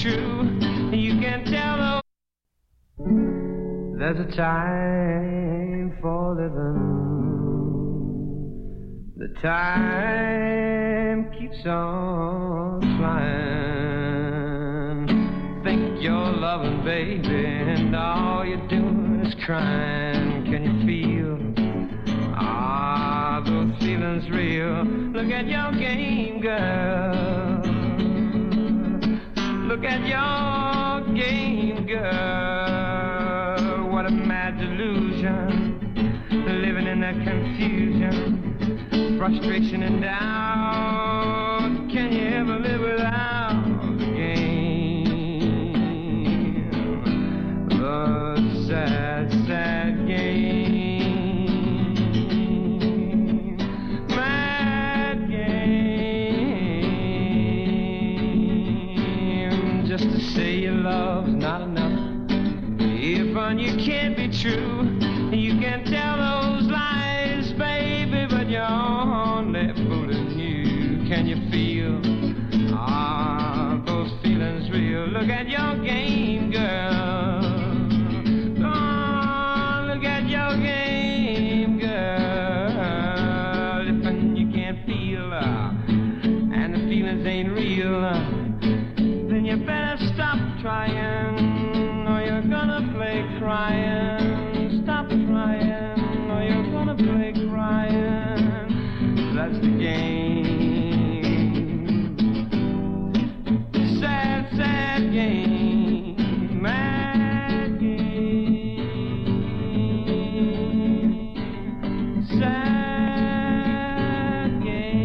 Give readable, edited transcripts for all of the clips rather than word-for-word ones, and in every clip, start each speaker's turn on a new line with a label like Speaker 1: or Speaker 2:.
Speaker 1: true. You can tell those. There's a time for living. The time keeps on flying. Think you're loving, baby, and all you're doing is crying. Can you feel? Those feelings real. Look at your game, girl. Look at your game, girl. What a mad delusion. Living in that confusion, frustration and doubt. Can you ever live without the game? The sad, sad game. Just to say your love's not enough. If you can't be true, you can tell those lies, baby, but you're only fooling you. Can you feel those feelings real? Look at your game, girl. Oh, look at your game, girl. If you can't feel and the feelings ain't real, then you better stop trying, or you're gonna play crying. Stop trying, or you're gonna play crying. That's the game. Sad, sad game. Mad game. Sad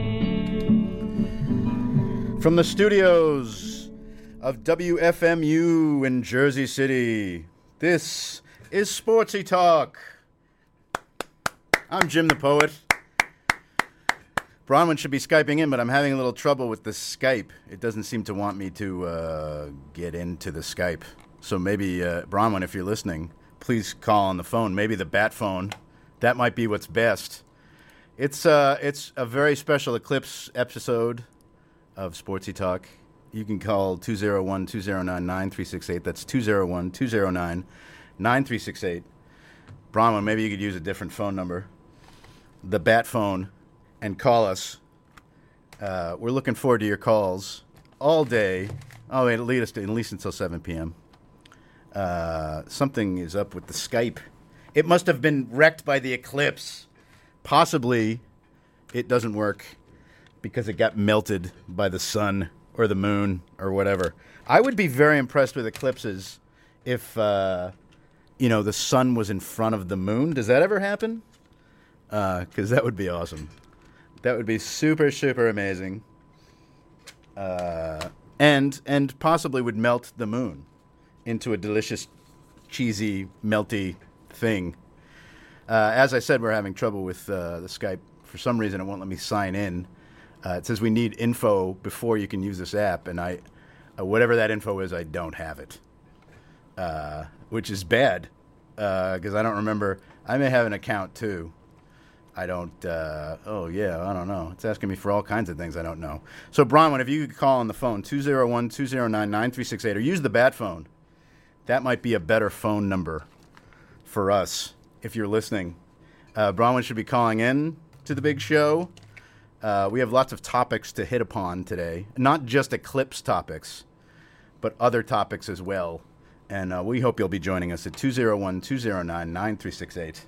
Speaker 1: game.
Speaker 2: From the studios of WFMU in Jersey City, this is Sportsy Talk. I'm Jim the Poet. Bronwyn should be Skyping in, but I'm having a little trouble with the Skype. It doesn't seem to want me to get into the Skype. So maybe, Bronwyn, if you're listening, please call on the phone. Maybe the bat phone. That might be what's best. It's a very special Eclipse episode of Sportsy Talk. You can call 201-209-9368. That's 201-209-9368. Bronwyn, maybe you could use a different phone number, the bat phone, and call us. We're looking forward to your calls all day. Oh, at least until 7 p.m. Something is up with the Skype. It must have been wrecked by the eclipse. Possibly it doesn't work because it got melted by the sun or the moon, or whatever. I would be very impressed with eclipses if, the sun was in front of the moon. Does that ever happen? Because that would be awesome. That would be super, super amazing. And possibly would melt the moon into a delicious, cheesy, melty thing. As I said, we're having trouble with the Skype. For some reason, it won't let me sign in. It says we need info before you can use this app, and whatever that info is, I don't have it, which is bad because I don't remember. I may have an account too. I don't. I don't know. It's asking me for all kinds of things I don't know. So, Bronwyn, if you could call on the phone 201-209-9368 or use the bat phone, that might be a better phone number for us if you're listening. Bronwyn should be calling in to the big show. We have lots of topics to hit upon today. Not just Eclipse topics, but other topics as well. And we hope you'll be joining us at 201-209-9368.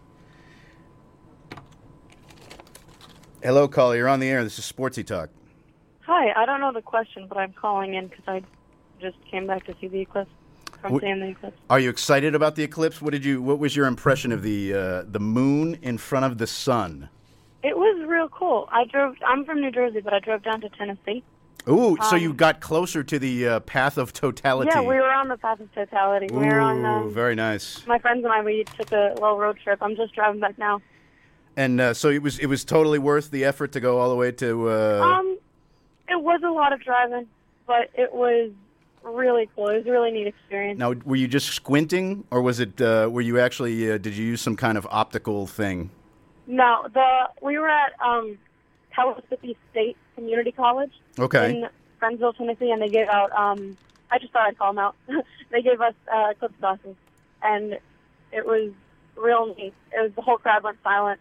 Speaker 2: Hello, caller. You're on the air. This is Sportsy Talk.
Speaker 3: Hi. I don't know the question, but I'm calling in because I just came back to see the eclipse. From seeing the eclipse.
Speaker 2: Are you excited about the eclipse? What was your impression of the moon in front of the sun?
Speaker 3: It was real cool. I'm from New Jersey, but I drove down to Tennessee.
Speaker 2: Ooh, so you got closer to the path of totality.
Speaker 3: Yeah, we were on the path of totality.
Speaker 2: Ooh,
Speaker 3: we were on,
Speaker 2: very nice.
Speaker 3: My friends and I, we took a little road trip. I'm just driving back now.
Speaker 2: And so it was totally worth the effort to go all the way to...
Speaker 3: It was a lot of driving, but it was really cool. It was a really neat experience.
Speaker 2: Now, were you just squinting, or was it? Were you actually? Did you use some kind of optical thing?
Speaker 3: No, we were at Pellissippi State Community College in Friendsville, Tennessee, and they gave out I just thought I'd call them out. They gave us eclipse glasses, and it was real neat. The whole crowd went silent.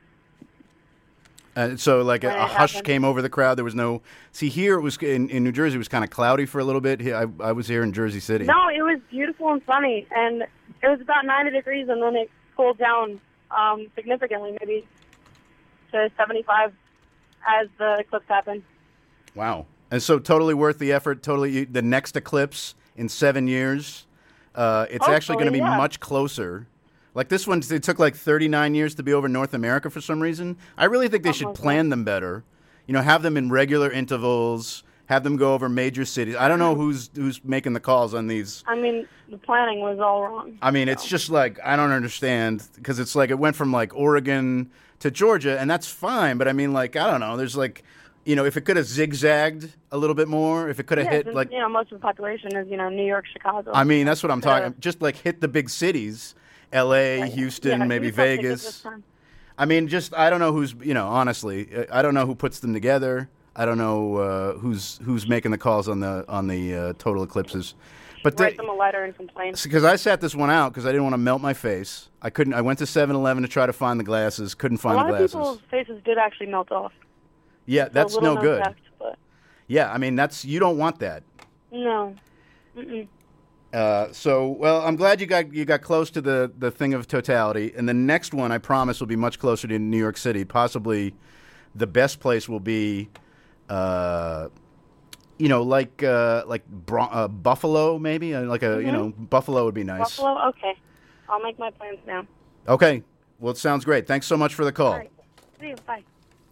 Speaker 2: So like
Speaker 3: when
Speaker 2: a
Speaker 3: it
Speaker 2: hush
Speaker 3: happened.
Speaker 2: came over the crowd. There was no. See, here it was in New Jersey. It was kind of cloudy for a little bit. I was here in Jersey City.
Speaker 3: No, it was beautiful and sunny, and it was about 90 degrees, and then it cooled down significantly, maybe to 75 as the eclipse happened.
Speaker 2: Wow. And so totally worth the effort. Totally the next eclipse in 7 years. It's actually going to be
Speaker 3: Hopefully, yeah.
Speaker 2: much closer. Like this one, it took like 39 years to be over North America for some reason. I really think they should
Speaker 3: Almost,
Speaker 2: plan them better. You know, have them in regular intervals. Have them go over major cities. I don't know who's making the calls on these.
Speaker 3: I mean, the planning was all wrong.
Speaker 2: I mean, it's just like I don't understand because it's like it went from like Oregon to Georgia, and that's fine. But I mean, like I don't know. There's like, you know, if it could have zigzagged a little bit more, if it could have hit
Speaker 3: since,
Speaker 2: like,
Speaker 3: most of the population is, New York, Chicago.
Speaker 2: I mean, that's what I'm talking.
Speaker 3: Yeah.
Speaker 2: Just like hit the big cities, L.A., Houston,
Speaker 3: Yeah,
Speaker 2: maybe
Speaker 3: Houston, I think, is this
Speaker 2: Vegas.
Speaker 3: time.
Speaker 2: I mean, just I don't know who's honestly, I don't know who puts them together. I don't know who's making the calls on the total eclipses. But
Speaker 3: Write them a letter and complain.
Speaker 2: because I sat this one out because I didn't want to melt my face. I couldn't. I went to 7-Eleven to try to find the glasses. Couldn't
Speaker 3: A
Speaker 2: find
Speaker 3: lot
Speaker 2: the
Speaker 3: of
Speaker 2: glasses.
Speaker 3: people's faces did actually melt off.
Speaker 2: Yeah,
Speaker 3: So
Speaker 2: that's
Speaker 3: little
Speaker 2: no
Speaker 3: known
Speaker 2: good.
Speaker 3: fact, but
Speaker 2: Yeah, I mean you don't want that.
Speaker 3: no. Mm-mm.
Speaker 2: Well, I'm glad you got close to the thing of totality, and the next one I promise will be much closer to New York City. Possibly, the best place will be, like Buffalo, maybe Buffalo would be nice.
Speaker 3: Buffalo? Okay. I'll make my plans now.
Speaker 2: Okay, well, it sounds great. Thanks so much for the call.
Speaker 3: All right. See you. Bye.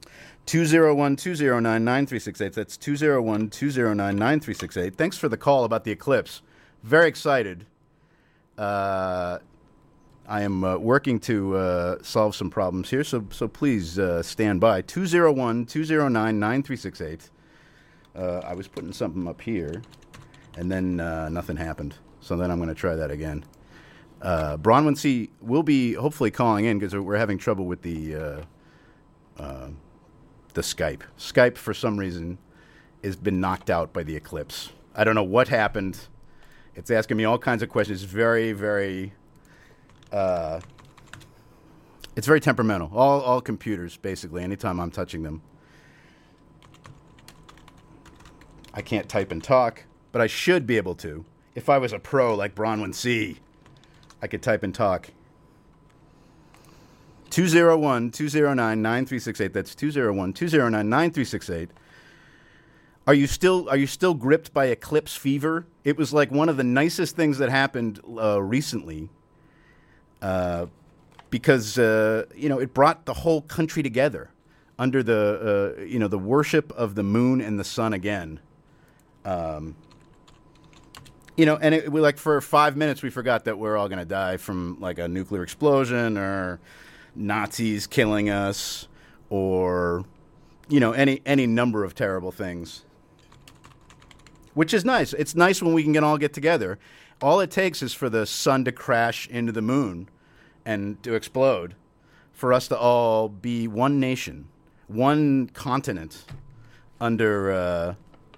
Speaker 2: 201-209-9368. That's 201-209-9368. Thanks for the call about the eclipse. Very excited. I am working to solve some problems here, so please stand by. 201-209-9368. I was putting something up here, and then nothing happened. So then I'm going to try that again. Bronwyn C. will be hopefully calling in because we're having trouble with the Skype. Skype, for some reason, has been knocked out by the eclipse. I don't know what happened. It's asking me all kinds of questions. It's very, very, it's very temperamental. All computers, basically, anytime I'm touching them. I can't type and talk, but I should be able to. If I was a pro like Bronwyn C., I could type and talk. 201-209-9368. That's 201-209-9368. Are you still gripped by eclipse fever? It was like one of the nicest things that happened recently, because it brought the whole country together under the worship of the moon and the sun again. And we like for 5 minutes we forgot that we're all going to die from like a nuclear explosion or Nazis killing us or any number of terrible things. Which is nice. It's nice when we can all get together. All it takes is for the sun to crash into the moon and to explode for us to all be one nation, one continent under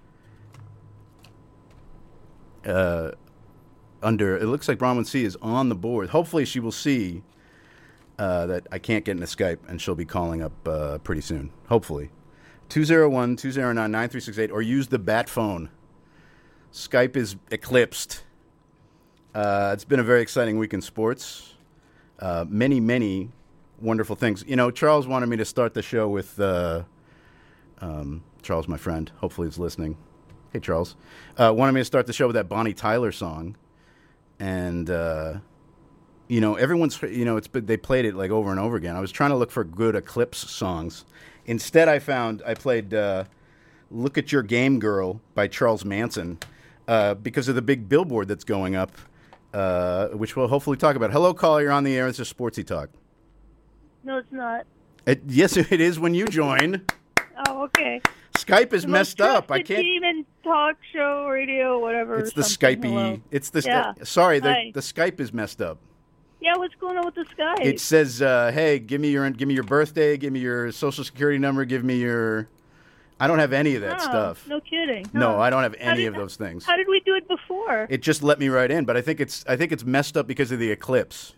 Speaker 2: it looks like Bronwyn C. is on the board. Hopefully she will see that I can't get into Skype and she'll be calling up pretty soon. Hopefully. 201-209-9368 or use the bat phone. Skype is eclipsed. It's been a very exciting week in sports. Many, many wonderful things. Charles wanted me to start the show with Charles, my friend. Hopefully he's listening. Hey, Charles. Wanted me to start the show with that Bonnie Tyler song. And, everyone's, they played it like over and over again. I was trying to look for good eclipse songs. Instead, I played Look at Your Game Girl by Charles Manson. Because of the big billboard that's going up, which we'll hopefully talk about. Hello, caller. You're on the air. It's just Sportsy Talk.
Speaker 4: No, it's not.
Speaker 2: Yes, it is when you join.
Speaker 4: Oh, okay.
Speaker 2: Skype is messed up. I can't.
Speaker 4: Team and talk show, radio, whatever.
Speaker 2: It's the
Speaker 4: something.
Speaker 2: Skypey.
Speaker 4: Hello.
Speaker 2: It's the.
Speaker 4: Yeah.
Speaker 2: Sorry,
Speaker 4: Hi.
Speaker 2: the Skype is messed up.
Speaker 4: Yeah, what's going on with the Skype?
Speaker 2: It says, "Hey, give me your birthday, give me your social security number, give me your I don't have any of that
Speaker 4: Oh,
Speaker 2: stuff.
Speaker 4: No kidding.
Speaker 2: No,
Speaker 4: Huh.
Speaker 2: I don't have any
Speaker 4: did-
Speaker 2: of those things.
Speaker 4: How did we do it before?
Speaker 2: It just let me right in, but I think it's messed up because of the eclipse.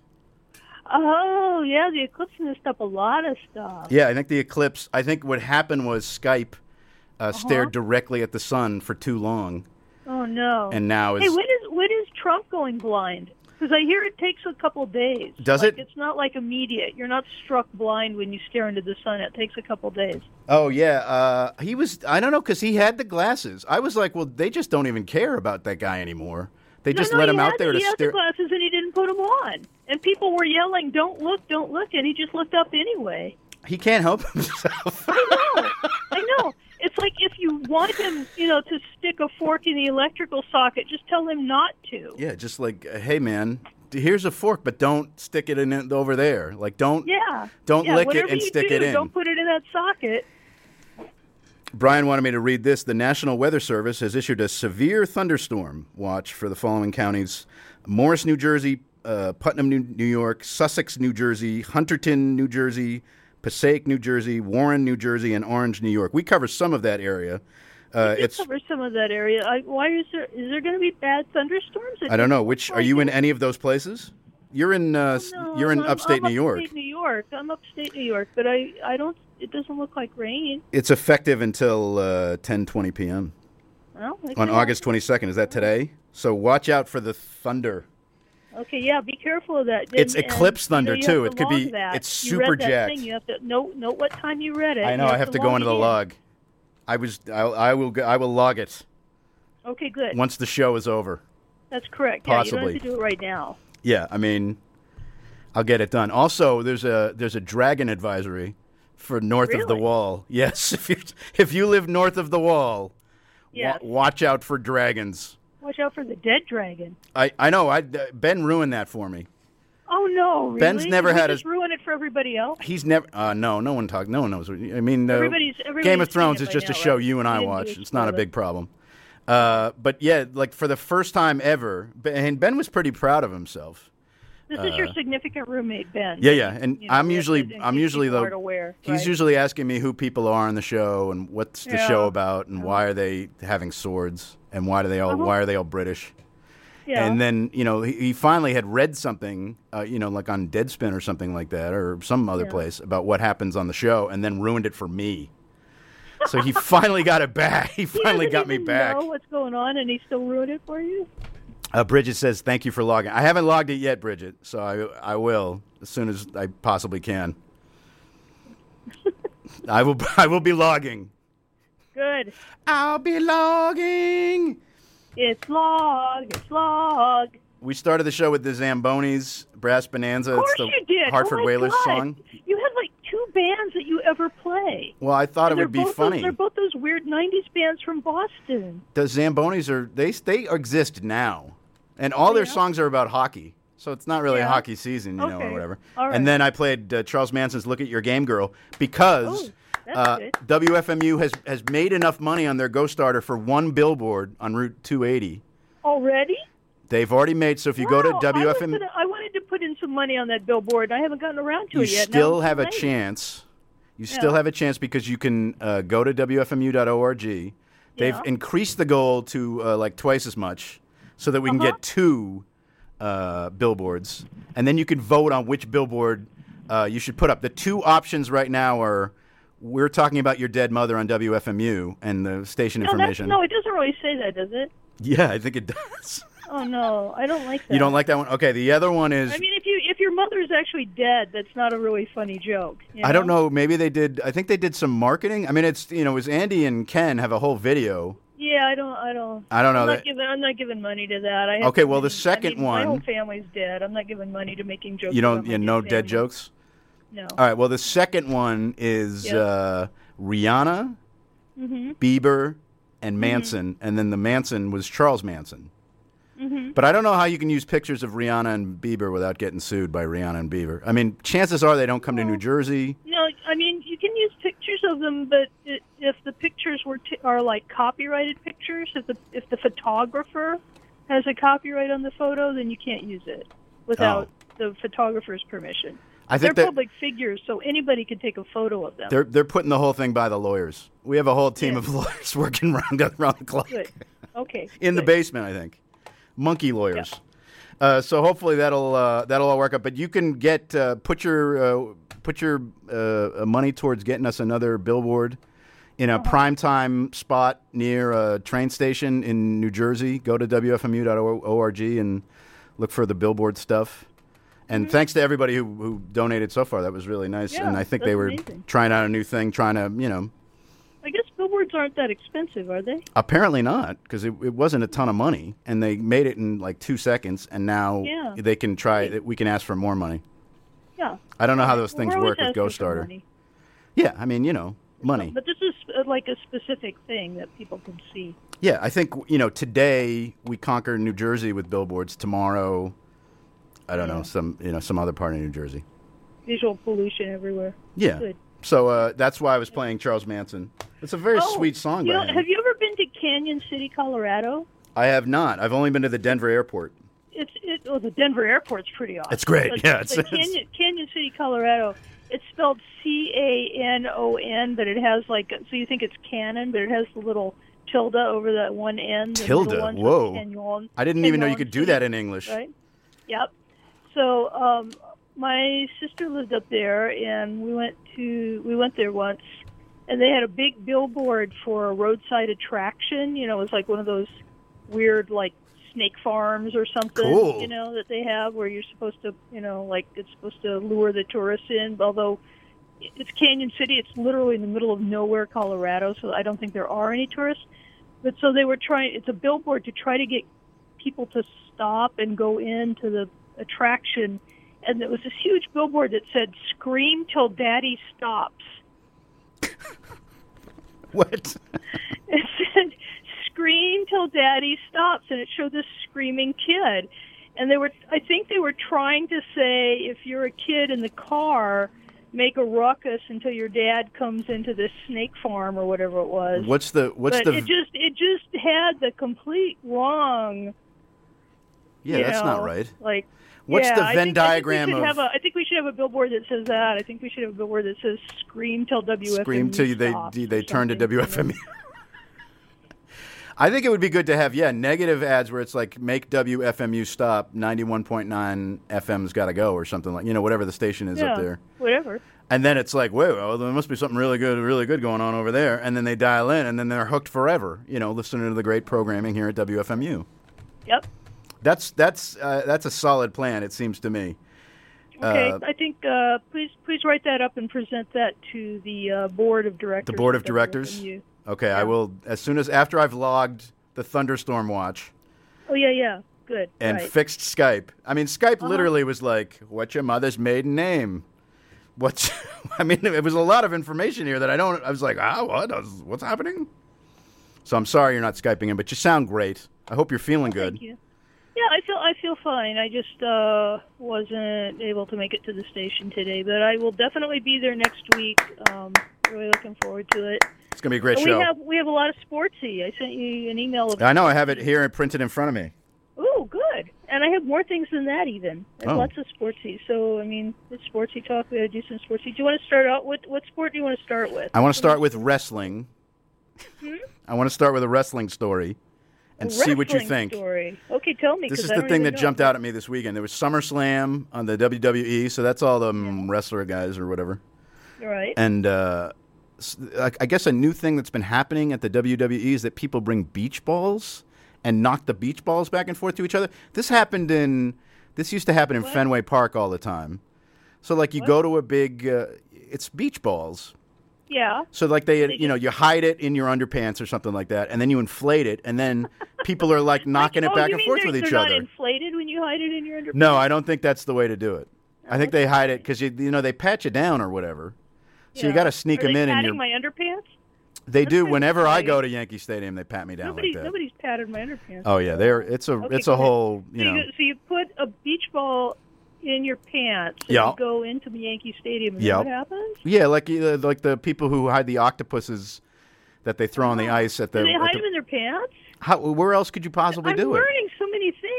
Speaker 4: Oh, yeah, the eclipse messed up a lot of stuff.
Speaker 2: Yeah, I think the eclipse. I think what happened was Skype stared directly at the sun for too long,
Speaker 4: Oh no.
Speaker 2: and now
Speaker 4: Hey,
Speaker 2: is
Speaker 4: when is Trump going blind? Because I hear it takes a couple days.
Speaker 2: Does
Speaker 4: Like,
Speaker 2: it?
Speaker 4: It's not like immediate. You're not struck blind when you stare into the sun. It takes a couple days.
Speaker 2: Oh yeah, he was. I don't know because he had the glasses. I was like, well, they just don't even care about that guy anymore. They just let him out there to
Speaker 4: He had
Speaker 2: stare.
Speaker 4: the glasses and he didn't put them on. And people were yelling, "Don't look, and he just looked up anyway.
Speaker 2: He can't help himself.
Speaker 4: I know. It's like if you want him, to stick a fork in the electrical socket, just tell him not to.
Speaker 2: Yeah, just like, hey man, here's a fork, but don't stick it in it over there. Like, don't
Speaker 4: Yeah.
Speaker 2: Don't lick it
Speaker 4: whatever
Speaker 2: and
Speaker 4: you
Speaker 2: stick
Speaker 4: do,
Speaker 2: it in.
Speaker 4: Don't put it in that socket.
Speaker 2: Brian wanted me to read this. The National Weather Service has issued a severe thunderstorm watch for the following counties: Morris, New Jersey, Putnam, New York, Sussex, New Jersey, Hunterton, New Jersey, Passaic, New Jersey, Warren, New Jersey, and Orange, New York. We cover some of that area. It's
Speaker 4: Cover some of that area. Why is there going to be bad thunderstorms?
Speaker 2: I don't know. Which are you in any of those places? You're in you're in upstate New York.
Speaker 4: Upstate New York. I'm upstate New York, but I don't. It doesn't look like rain.
Speaker 2: It's effective until 10:20 p.m.
Speaker 4: Well,
Speaker 2: on August 22nd. Is that today? So watch out for the thunder.
Speaker 4: Okay, yeah, be careful of that.
Speaker 2: It's
Speaker 4: And,
Speaker 2: eclipse thunder,
Speaker 4: you have
Speaker 2: too.
Speaker 4: to
Speaker 2: It could be-
Speaker 4: log that.
Speaker 2: it's
Speaker 4: You
Speaker 2: super
Speaker 4: read that
Speaker 2: jacked.
Speaker 4: Thing. You have to note what time you read it.
Speaker 2: I know.
Speaker 4: You
Speaker 2: I have to go into the
Speaker 4: it in.
Speaker 2: log. I will log it
Speaker 4: Okay, good.
Speaker 2: once the show is over.
Speaker 4: That's correct. Yeah, you
Speaker 2: Possibly.
Speaker 4: don't have to do it right now.
Speaker 2: Yeah, I mean, I'll get it done. Also, there's a dragon advisory for north of the
Speaker 4: Really?
Speaker 2: wall. Yes, if you live north of the wall,
Speaker 4: Yes.
Speaker 2: watch out for dragons.
Speaker 4: Watch out for the dead dragon.
Speaker 2: I know. Ben ruined that for me.
Speaker 4: Oh no! Really?
Speaker 2: Ben's never
Speaker 4: Did we
Speaker 2: had
Speaker 4: just ruin it for everybody else.
Speaker 2: He's never. No one talked. No one knows. I mean,
Speaker 4: Everybody's
Speaker 2: Game of
Speaker 4: seen
Speaker 2: Thrones
Speaker 4: it
Speaker 2: is
Speaker 4: by
Speaker 2: just a
Speaker 4: now,
Speaker 2: show
Speaker 4: right?
Speaker 2: you and I
Speaker 4: We didn't
Speaker 2: watch.
Speaker 4: do a
Speaker 2: It's not a
Speaker 4: spoiler.
Speaker 2: big problem. But yeah, like for the first time ever, and Ben was pretty proud of himself.
Speaker 4: This is your significant roommate, Ben.
Speaker 2: Yeah, and
Speaker 4: You know,
Speaker 2: I'm
Speaker 4: in
Speaker 2: usually
Speaker 4: case
Speaker 2: the.
Speaker 4: people aren't aware,
Speaker 2: He's
Speaker 4: right?
Speaker 2: usually asking me who people are on the show and what's the
Speaker 4: Yeah.
Speaker 2: show about and why are they having swords and why are they all British.
Speaker 4: Yeah.
Speaker 2: And then, he finally had read something, like on Deadspin or something like that, or some other place about what happens on the show, and then ruined it for me. So he finally got it back. He finally got me back.
Speaker 4: Know what's going on, and he still ruined it for you.
Speaker 2: Bridget says, "Thank you for logging." I haven't logged it yet, Bridget, so I will as soon as I possibly can. I will be logging.
Speaker 4: Good.
Speaker 2: I'll be logging.
Speaker 4: It's log.
Speaker 2: We started the show with the Zambonis, Brass Bonanza.
Speaker 4: Of course
Speaker 2: it's the
Speaker 4: you did.
Speaker 2: Hartford
Speaker 4: oh my
Speaker 2: Whalers
Speaker 4: God.
Speaker 2: song.
Speaker 4: You had like 2 bands that you ever play.
Speaker 2: Well, I thought
Speaker 4: And
Speaker 2: it would be
Speaker 4: they're both
Speaker 2: funny.
Speaker 4: they're both those weird 90s bands from Boston.
Speaker 2: The Zambonis they exist now, and all their songs are about hockey. So it's not really a
Speaker 4: Yeah.
Speaker 2: hockey season, or
Speaker 4: Okay.
Speaker 2: whatever.
Speaker 4: All right.
Speaker 2: And then I played Charles Manson's "Look at Your Game Girl" because
Speaker 4: Oh, that's good.
Speaker 2: WFMU has made enough money on their Go Starter for one billboard on Route 280.
Speaker 4: Already?
Speaker 2: They've already made. So if you go to
Speaker 4: Wow,
Speaker 2: WFMU,
Speaker 4: I wanted to put in some money on that billboard. I haven't gotten around to
Speaker 2: you
Speaker 4: it yet. Now
Speaker 2: still
Speaker 4: it's
Speaker 2: have a
Speaker 4: late.
Speaker 2: chance. You still have a chance because you can go to WFMU.org. They've
Speaker 4: Yeah.
Speaker 2: increased the goal to like twice as much so that we can get 2 billboards. And then you can vote on which billboard you should put up. The 2 options right now are we're talking about your dead mother on WFMU and the station information.
Speaker 4: No, it doesn't really say that, does it?
Speaker 2: Yeah, I think it does.
Speaker 4: Oh, no. I don't like that.
Speaker 2: You don't like that one? Okay, the other one is...
Speaker 4: I mean, if your mother's actually dead, that's not a really funny joke. You
Speaker 2: I don't know. Maybe they did. I think they did some marketing. I mean, it's it was Andy and Ken have a whole video.
Speaker 4: Yeah, I don't
Speaker 2: know
Speaker 4: I'm
Speaker 2: that-
Speaker 4: not giving money to that. I have
Speaker 2: Okay,
Speaker 4: too
Speaker 2: well, the
Speaker 4: many-
Speaker 2: second
Speaker 4: My
Speaker 2: one-
Speaker 4: whole family's dead. I'm not giving money to making jokes.
Speaker 2: You don't.
Speaker 4: about my
Speaker 2: No
Speaker 4: dead
Speaker 2: dead
Speaker 4: family.
Speaker 2: jokes.
Speaker 4: No.
Speaker 2: All right. Well, the second one is
Speaker 4: Yep.
Speaker 2: Rihanna,
Speaker 4: Mm-hmm.
Speaker 2: Bieber, and Manson, and then the Manson was Charles Manson.
Speaker 4: Mm-hmm.
Speaker 2: But I don't know how you can use pictures of Rihanna and Bieber without getting sued by Rihanna and Bieber. I mean, chances are they don't come to New Jersey.
Speaker 4: No, I mean you can use pictures of them, but if the pictures are like copyrighted pictures, if the photographer has a copyright on the photo, then you can't use it without the photographer's permission.
Speaker 2: I think
Speaker 4: they're public figures, so anybody can take a photo of them.
Speaker 2: they're putting the whole thing by the lawyers. We have a whole team of lawyers working around the clock.
Speaker 4: Good. Okay.
Speaker 2: In the basement, I think. Monkey lawyers. So hopefully that'll all work out. But you can put your money towards getting us another billboard in a primetime spot near a train station in New Jersey. Go to wfmu.org and look for the billboard stuff. And thanks to everybody who donated so far. That was really nice.
Speaker 4: Yeah,
Speaker 2: and I think they were
Speaker 4: amazing.
Speaker 2: trying out a new thing, trying to,
Speaker 4: I guess billboards aren't that expensive, are they?
Speaker 2: Apparently not, because it wasn't a ton of money, and they made it in like 2 seconds, and now they can try it. We can ask for more money.
Speaker 4: Yeah.
Speaker 2: I don't know how those things
Speaker 4: We're
Speaker 2: work
Speaker 4: always
Speaker 2: with
Speaker 4: asking for
Speaker 2: GoStarter.
Speaker 4: money.
Speaker 2: Yeah, I mean, money.
Speaker 4: But this is like a specific thing that people can see.
Speaker 2: Yeah, I think, today we conquer New Jersey with billboards. Tomorrow, I don't know, some other part of New Jersey.
Speaker 4: Visual pollution everywhere.
Speaker 2: Yeah.
Speaker 4: Good.
Speaker 2: So that's why I was playing Charles Manson. It's a very sweet song by him.
Speaker 4: Have you ever been to Canyon City, Colorado?
Speaker 2: I have not. I've only been to the Denver airport.
Speaker 4: The Denver airport's pretty awesome.
Speaker 2: It's great.
Speaker 4: It's Canyon City, Colorado. It's spelled Canon, but it has so you think it's Canon, but it has the little tilde over that one end.
Speaker 2: Tilde? Whoa.
Speaker 4: Canyon,
Speaker 2: I didn't even know you could do that in English.
Speaker 4: Right? Yep. So my sister lived up there, and we went there once, and they had a big billboard for a roadside attraction. It was like one of those weird snake farms or something.
Speaker 2: Cool.
Speaker 4: That they have where you're supposed to, it's supposed to lure the tourists in. Although it's Canyon City, it's literally in the middle of nowhere, Colorado. So I don't think there are any tourists. But so they were trying. It's a billboard to try to get people to stop and go into the attraction. And there was this huge billboard that said, "Scream till Daddy stops."
Speaker 2: What?
Speaker 4: It said, "Scream till Daddy stops," and it showed this screaming kid. And I think they were trying to say, if you're a kid in the car, make a ruckus until your dad comes into this snake farm or whatever it was. It just had the complete wrong.
Speaker 2: Yeah, that's not right. What's the Venn diagram of?
Speaker 4: I think we should have a billboard that says that. I think we should have a billboard that says "Scream till WFMU
Speaker 2: Scream till they turn to WFMU. I think it would be good to have negative ads where it's like make WFMU stop, 91.9 FM's got to go or something whatever the station is up there.
Speaker 4: Whatever.
Speaker 2: And then it's like, whoa, there must be something really good going on over there. And then they dial in, and then they're hooked forever. Listening to the great programming here at WFMU.
Speaker 4: Yep.
Speaker 2: That's a solid plan, it seems to me.
Speaker 4: Okay, I think please write that up and present that to the board of directors.
Speaker 2: The board of directors. Okay, yeah. I will after I've logged the thunderstorm watch.
Speaker 4: Oh yeah, good.
Speaker 2: And fixed Skype. I mean, Skype literally was like, "What's your mother's maiden name?" It was a lot of information here that I was like, what's happening? So I'm sorry you're not Skyping in, but you sound great. I hope you're feeling good.
Speaker 4: Thank you. Yeah, I feel fine. I just wasn't able to make it to the station today, but I will definitely be there next week. Really looking forward to it.
Speaker 2: It's gonna be a great show.
Speaker 4: We have a lot of sportsy. I sent you an email.
Speaker 2: I know. I have it here and printed in front of me.
Speaker 4: Oh, good. And I have more things than that even. I have lots of sportsy. So it's sportsy talk. We got to do some sportsy. Do you want to start out? What sport do you want to start with?
Speaker 2: I want to start with wrestling. I want to start with a wrestling story. And see what you think.
Speaker 4: Story. Okay, tell me.
Speaker 2: This is the thing that jumped out at me this weekend. There was SummerSlam on the WWE, so that's all the wrestler guys or whatever.
Speaker 4: Right.
Speaker 2: And I guess a new thing that's been happening at the WWE is that people bring beach balls and knock the beach balls back and forth to each other. This used to happen in Fenway Park all the time. So you go to a big, it's beach balls.
Speaker 4: Yeah.
Speaker 2: So you hide it in your underpants or something like that, and then you inflate it, and then people are knocking it back and forth with each other.
Speaker 4: They're not inflated when you hide it in your underpants?
Speaker 2: No, I don't think that's the way to do it. I think they hide it because they pat you down or whatever. So you got to sneak them in.
Speaker 4: Are they patting my underpants?
Speaker 2: They do. Whenever I go to Yankee Stadium, they pat me down like that.
Speaker 4: Nobody's patted my underpants.
Speaker 2: Oh yeah, it's a whole
Speaker 4: So you put a beach ball in your pants and you go into the Yankee Stadium, and what happens?
Speaker 2: Yeah, like the people who hide the octopuses that they throw on the ice at the.
Speaker 4: Do they hide them in their pants?
Speaker 2: Where else could you possibly do it?
Speaker 4: I'm learning so many things.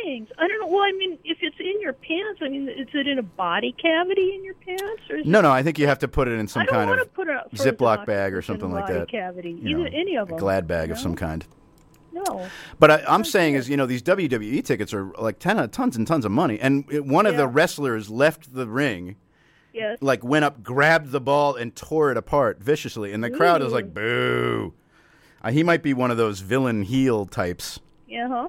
Speaker 4: things. I don't know. Well, I mean, if it's in your pants, I mean, is it in a body cavity in your pants? Or is
Speaker 2: No, I think you have to put it in some kind of
Speaker 4: put a
Speaker 2: Ziploc bag or something
Speaker 4: in a
Speaker 2: like
Speaker 4: body
Speaker 2: that.
Speaker 4: Cavity,
Speaker 2: You know,
Speaker 4: any of them.
Speaker 2: a glad bag
Speaker 4: you
Speaker 2: of
Speaker 4: know?
Speaker 2: some kind.
Speaker 4: No.
Speaker 2: But I'm saying is, these WWE tickets are like tons and tons of money. And one of the wrestlers left the ring,
Speaker 4: Yes.
Speaker 2: like went up, grabbed the ball, and tore it apart viciously. And the crowd is like, boo. He might be one of those villain heel types.
Speaker 4: Yeah.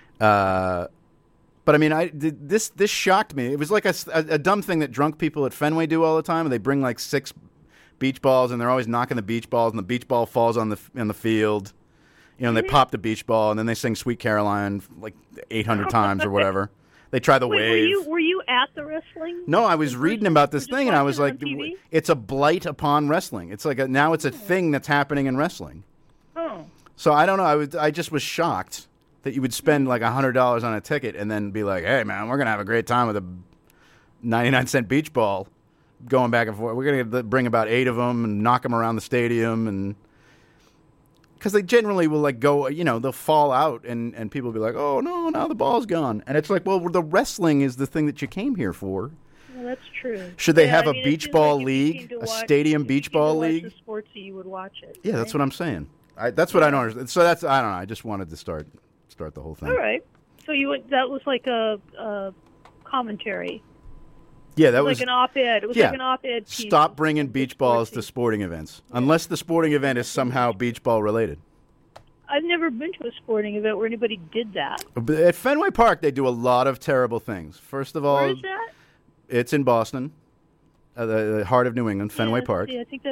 Speaker 2: But I mean, this shocked me. It was like a dumb thing that drunk people at Fenway do all the time. They bring like 6 beach balls, and they're always knocking the beach balls, and the beach ball falls on the field. And they pop the beach ball, and then they sing "Sweet Caroline" like 800 times or whatever. They try the wave.
Speaker 4: Were you at the wrestling?
Speaker 2: No, I was reading about this thing, and I was like,
Speaker 4: watching it on TV?
Speaker 2: it's a blight upon wrestling. It's like now it's a thing that's happening in wrestling.
Speaker 4: Oh.
Speaker 2: So I don't know. I just was shocked that you would spend like $100 on a ticket and then be like, hey, man, we're going to have a great time with a 99-cent beach ball going back and forth. We're going to bring about 8 of them and knock them around the stadium. And because they generally will like go, they'll fall out and people will be like, oh, no, now the ball's gone. And it's like, well, the wrestling is the thing that you came here for.
Speaker 4: Well, that's true.
Speaker 2: Should they have a
Speaker 4: it
Speaker 2: beach
Speaker 4: seems
Speaker 2: ball
Speaker 4: like if you
Speaker 2: league,
Speaker 4: came to
Speaker 2: a
Speaker 4: watch-
Speaker 2: stadium
Speaker 4: if
Speaker 2: beach
Speaker 4: you came to
Speaker 2: ball
Speaker 4: watch
Speaker 2: league?
Speaker 4: the sports, you would watch it.
Speaker 2: Yeah,
Speaker 4: right?
Speaker 2: that's what I'm saying. That's what I don't understand. So that's, I don't know. I just wanted to start the whole thing.
Speaker 4: All right. So that was like a commentary.
Speaker 2: Yeah, that
Speaker 4: It
Speaker 2: was
Speaker 4: like an op-ed. It was like an op-ed piece.
Speaker 2: Stop bringing beach balls to sporting events, unless the sporting event is somehow beach ball related.
Speaker 4: I've never been to a sporting event where anybody did that.
Speaker 2: But at Fenway Park, they do a lot of terrible things. First of all,
Speaker 4: Where is that?
Speaker 2: it's in Boston, the heart of New England, Fenway Park.
Speaker 4: Yeah, I think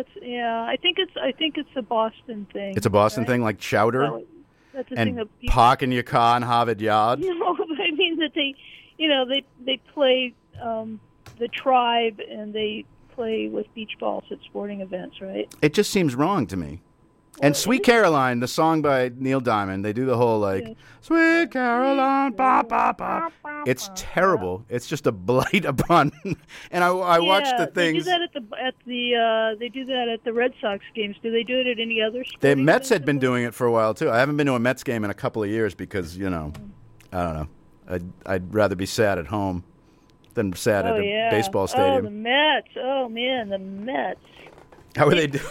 Speaker 4: it's a Boston thing.
Speaker 2: It's a Boston
Speaker 4: right?
Speaker 2: thing, like chowder
Speaker 4: Oh, that's a thing
Speaker 2: and
Speaker 4: that people,
Speaker 2: Park and Yaka and Harvard Yard.
Speaker 4: No, but I mean that they play the tribe and they play with beach balls at sporting events, right?
Speaker 2: It just seems wrong to me. And Sweet Caroline, the song by Neil Diamond, they do the whole like, Sweet Caroline, ba ba ba. It's terrible. It's just a blight upon. And I watched the things.
Speaker 4: They do that they do that at the Red Sox games. Do they do it at any other
Speaker 2: The
Speaker 4: sporting
Speaker 2: Mets
Speaker 4: event?
Speaker 2: had been doing it for a while too. I haven't been to a Mets game in a couple of years because I don't know. I'd rather be sad at home than sad at a baseball stadium.
Speaker 4: Oh, the Mets. Oh man, the Mets.
Speaker 2: How are they doing?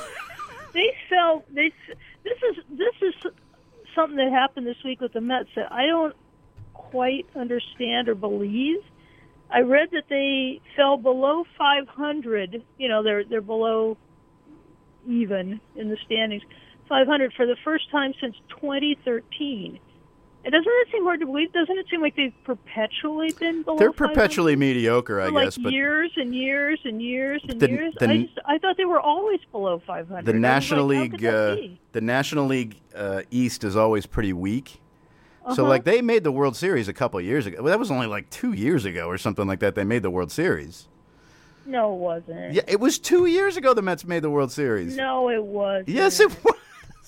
Speaker 4: This is something that happened this week with the Mets that I don't quite understand or believe. I read that they fell below 500. They're below even in the standings. 500 for the first time since 2013. And doesn't that seem hard to believe? Doesn't it seem like they've perpetually been below
Speaker 2: They're
Speaker 4: 500?
Speaker 2: perpetually mediocre, I
Speaker 4: For
Speaker 2: guess.
Speaker 4: like
Speaker 2: But
Speaker 4: years and years and years and
Speaker 2: The-
Speaker 4: years.
Speaker 2: the-
Speaker 4: I thought they were always below 500.
Speaker 2: the
Speaker 4: I was
Speaker 2: National
Speaker 4: like, how
Speaker 2: League,
Speaker 4: could that be?
Speaker 2: the National League East is always pretty weak. So,
Speaker 4: Uh-huh.
Speaker 2: like, they made the World Series a couple of years ago. Well, that was only like 2 years ago or something like that. They made the World Series.
Speaker 4: No, it wasn't.
Speaker 2: Yeah, it was 2 years ago the Mets made the World Series.
Speaker 4: No, it wasn't.
Speaker 2: Yes, it was.